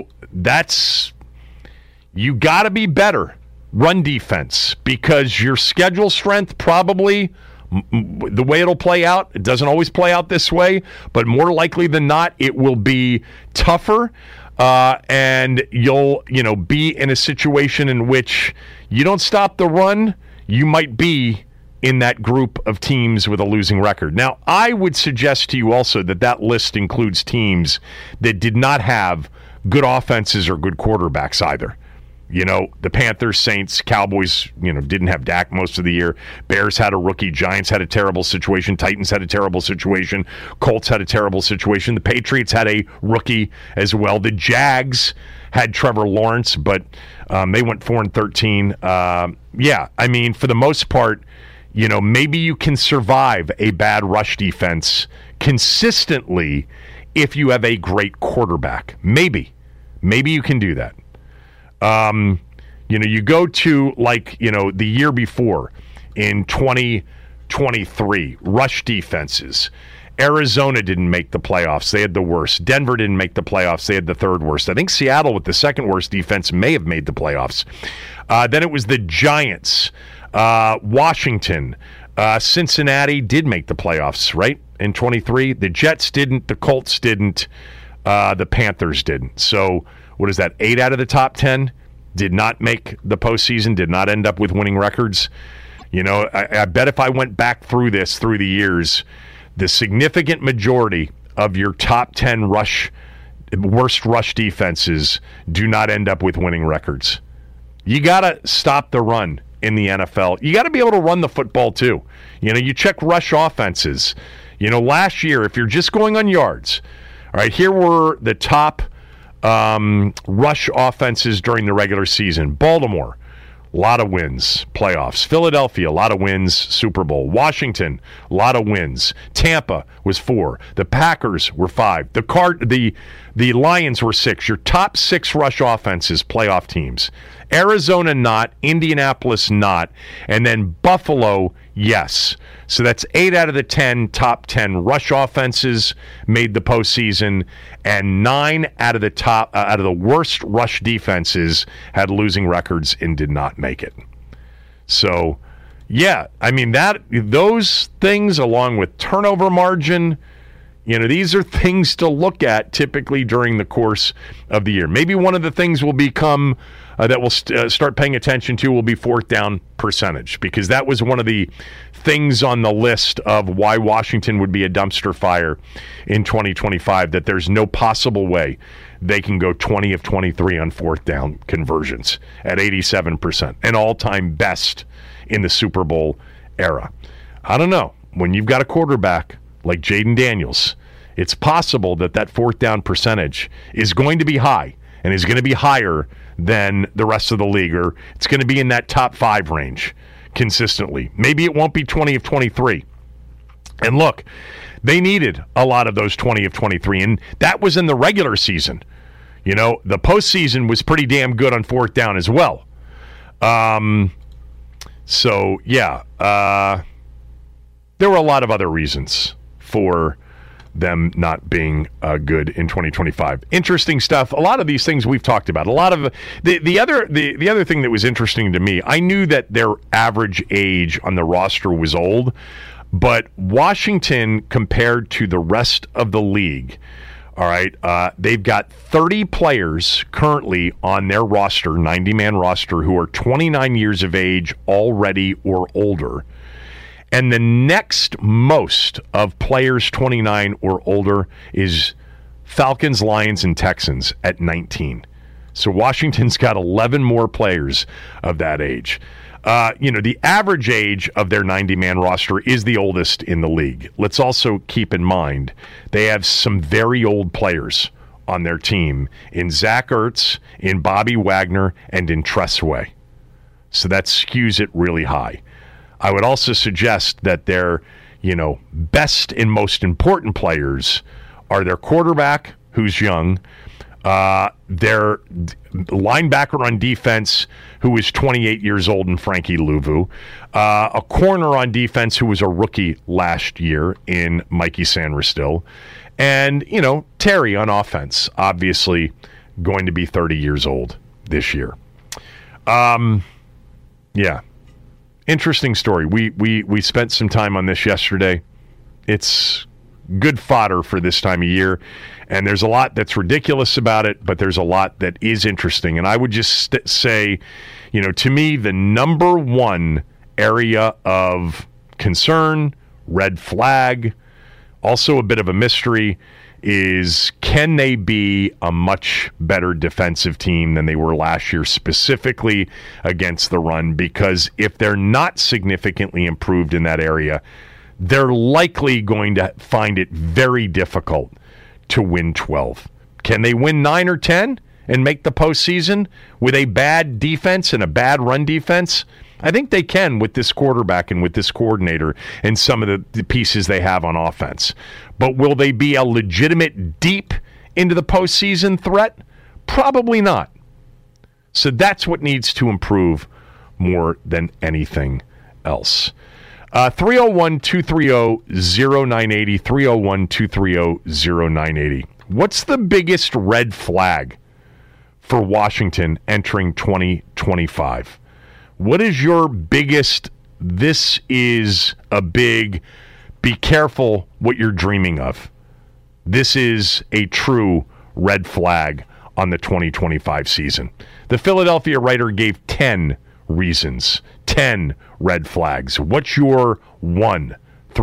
you got to be better run defense, because your schedule strength probably, the way it'll play out, it doesn't always play out this way, but more likely than not, it will be tougher. And you'll, be in a situation in which you don't stop the run, you might be in that group of teams with a losing record. Now, I would suggest to you also that list includes teams that did not have good offenses or good quarterbacks either. You know, the Panthers, Saints, Cowboys, didn't have Dak most of the year. Bears had a rookie. Giants had a terrible situation. Titans had a terrible situation. Colts had a terrible situation. The Patriots had a rookie as well. The Jags had Trevor Lawrence, but they went 4-13. Yeah, I mean, for the most part, maybe you can survive a bad rush defense consistently if you have a great quarterback. Maybe you can do that. You go to the year before in 2023, rush defenses. Arizona didn't make the playoffs. They had the worst. Denver didn't make the playoffs. They had the third worst. I think Seattle with the second worst defense may have made the playoffs. Then it was the Giants, Washington, Cincinnati did make the playoffs, right? In 23, the Jets didn't, the Colts didn't, the Panthers didn't. So what is that? 8 out of the top 10 did not make the postseason, did not end up with winning records. I bet if I went back through the years, the significant majority of your top 10 worst rush defenses do not end up with winning records. You got to stop the run in the NFL. You got to be able to run the football too. You check rush offenses. Last year, if you're just going on yards, all right, here were the top rush offenses during the regular season. Baltimore, a lot of wins, playoffs. Philadelphia, a lot of wins, Super Bowl. Washington, a lot of wins. Tampa was 4. The Packers were 5. The Lions were 6. Your top 6 rush offenses, playoff teams. Arizona not, Indianapolis not, and then Buffalo, yes. So that's 8 out of the 10 top 10 rush offenses made the postseason, and 9 out of the worst rush defenses had losing records and did not make it. So, yeah, I mean those things, along with turnover margin, these are things to look at typically during the course of the year. Maybe one of the things will become that we'll start paying attention to will be fourth down percentage, because that was one of the things on the list of why Washington would be a dumpster fire in 2025, that there's no possible way they can go 20 of 23 on fourth down conversions at 87%, an all-time best in the Super Bowl era. I don't know. When you've got a quarterback like Jaden Daniels, it's possible that fourth down percentage is going to be high and is going to be higher than the rest of the league, or it's going to be in that top 5 range consistently. Maybe it won't be 20 of 23. And look, they needed a lot of those 20 of 23, and that was in the regular season. The postseason was pretty damn good on fourth down as well. So, yeah, there were a lot of other reasons for them not being good in 2025. Interesting stuff. A lot of these things we've talked about. A lot of the other thing that was interesting to me, I knew that their average age on the roster was old, but Washington, compared to the rest of the league, all right, they've got 30 players currently on their roster, 90-man roster, who are 29 years of age already or older. And the next most of players 29 or older is Falcons, Lions, and Texans at 19. So Washington's got 11 more players of that age. The average age of their 90-man roster is the oldest in the league. Let's also keep in mind they have some very old players on their team in Zach Ertz, in Bobby Wagner, and in Tress Way. So that skews it really high. I would also suggest that their, best and most important players are their quarterback, who's young, their linebacker on defense, who is 28 years old, in Frankie Louvu, a corner on defense who was a rookie last year in Mikey Sanristil, and, Terry on offense, obviously going to be 30 years old this year. Yeah. Interesting story. We spent some time on this yesterday. It's good fodder for this time of year, and there's a lot that's ridiculous about it, but there's a lot that is interesting. And I would just say, to me, the number one area of concern, red flag, also a bit of a mystery is, can they be a much better defensive team than they were last year, specifically against the run? Because if they're not significantly improved in that area, they're likely going to find it very difficult to win 12. Can they win 9 or 10 and make the postseason with a bad defense and a bad run defense? I think they can with this quarterback and with this coordinator and some of the pieces they have on offense. But will they be a legitimate deep into the postseason threat? Probably not. So that's what needs to improve more than anything else. 301-230-0980, 301-230-0980. What's the biggest red flag for Washington entering 2025? What is your biggest, this is a big, be careful what you're dreaming of? This is a true red flag on the 2025 season. The Philadelphia writer gave 10 reasons, 10 red flags. What's your one?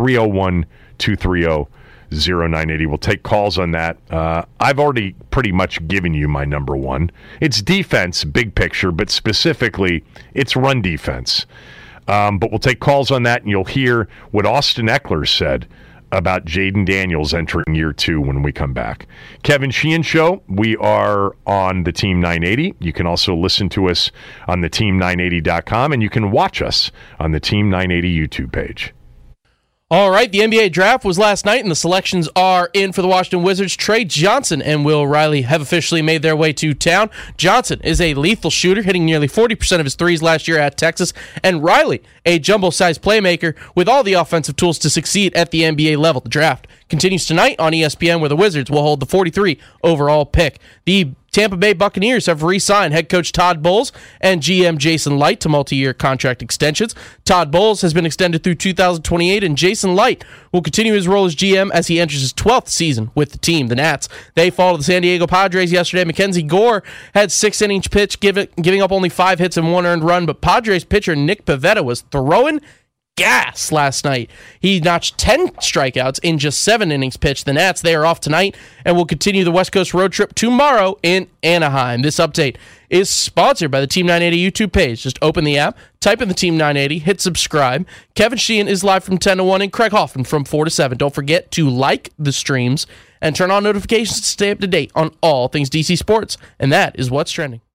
301-230-0980. We'll take calls on that. I've already pretty much given you my number one. It's defense, big picture, but specifically it's run defense. But we'll take calls on that, and you'll hear what Austin Eckler said about Jaden Daniels entering year 2 when we come back. Kevin Sheehan Show, we are on the Team 980. You can also listen to us on the team980.com, and you can watch us on the Team 980 YouTube page. All right, the NBA draft was last night, and the selections are in for the Washington Wizards. Trey Johnson and Will Riley have officially made their way to town. Johnson is a lethal shooter, hitting nearly 40% of his threes last year at Texas, and Riley, a jumbo-sized playmaker with all the offensive tools to succeed at the NBA level. The draft continues tonight on ESPN, where the Wizards will hold the 43 overall pick. The Tampa Bay Buccaneers have re-signed head coach Todd Bowles and GM Jason Light to multi-year contract extensions. Todd Bowles has been extended through 2028, and Jason Light will continue his role as GM as he enters his 12th season with the team. The Nats, they fall to the San Diego Padres yesterday. Mackenzie Gore had 6-inning pitch, giving up only 5 hits and 1 earned run, but Padres pitcher Nick Pivetta was throwing gas last night. He notched 10 strikeouts in just 7 innings pitched. The Nats, they are off tonight and will continue the West Coast road trip tomorrow in Anaheim. This update is sponsored by the Team 980 YouTube page. Just open the app, type in the Team 980, hit subscribe. Kevin Sheehan is live from 10 to 1 and Craig Hoffman from 4 to 7. Don't forget to like the streams and turn on notifications to stay up to date on all things DC sports. And that is what's trending.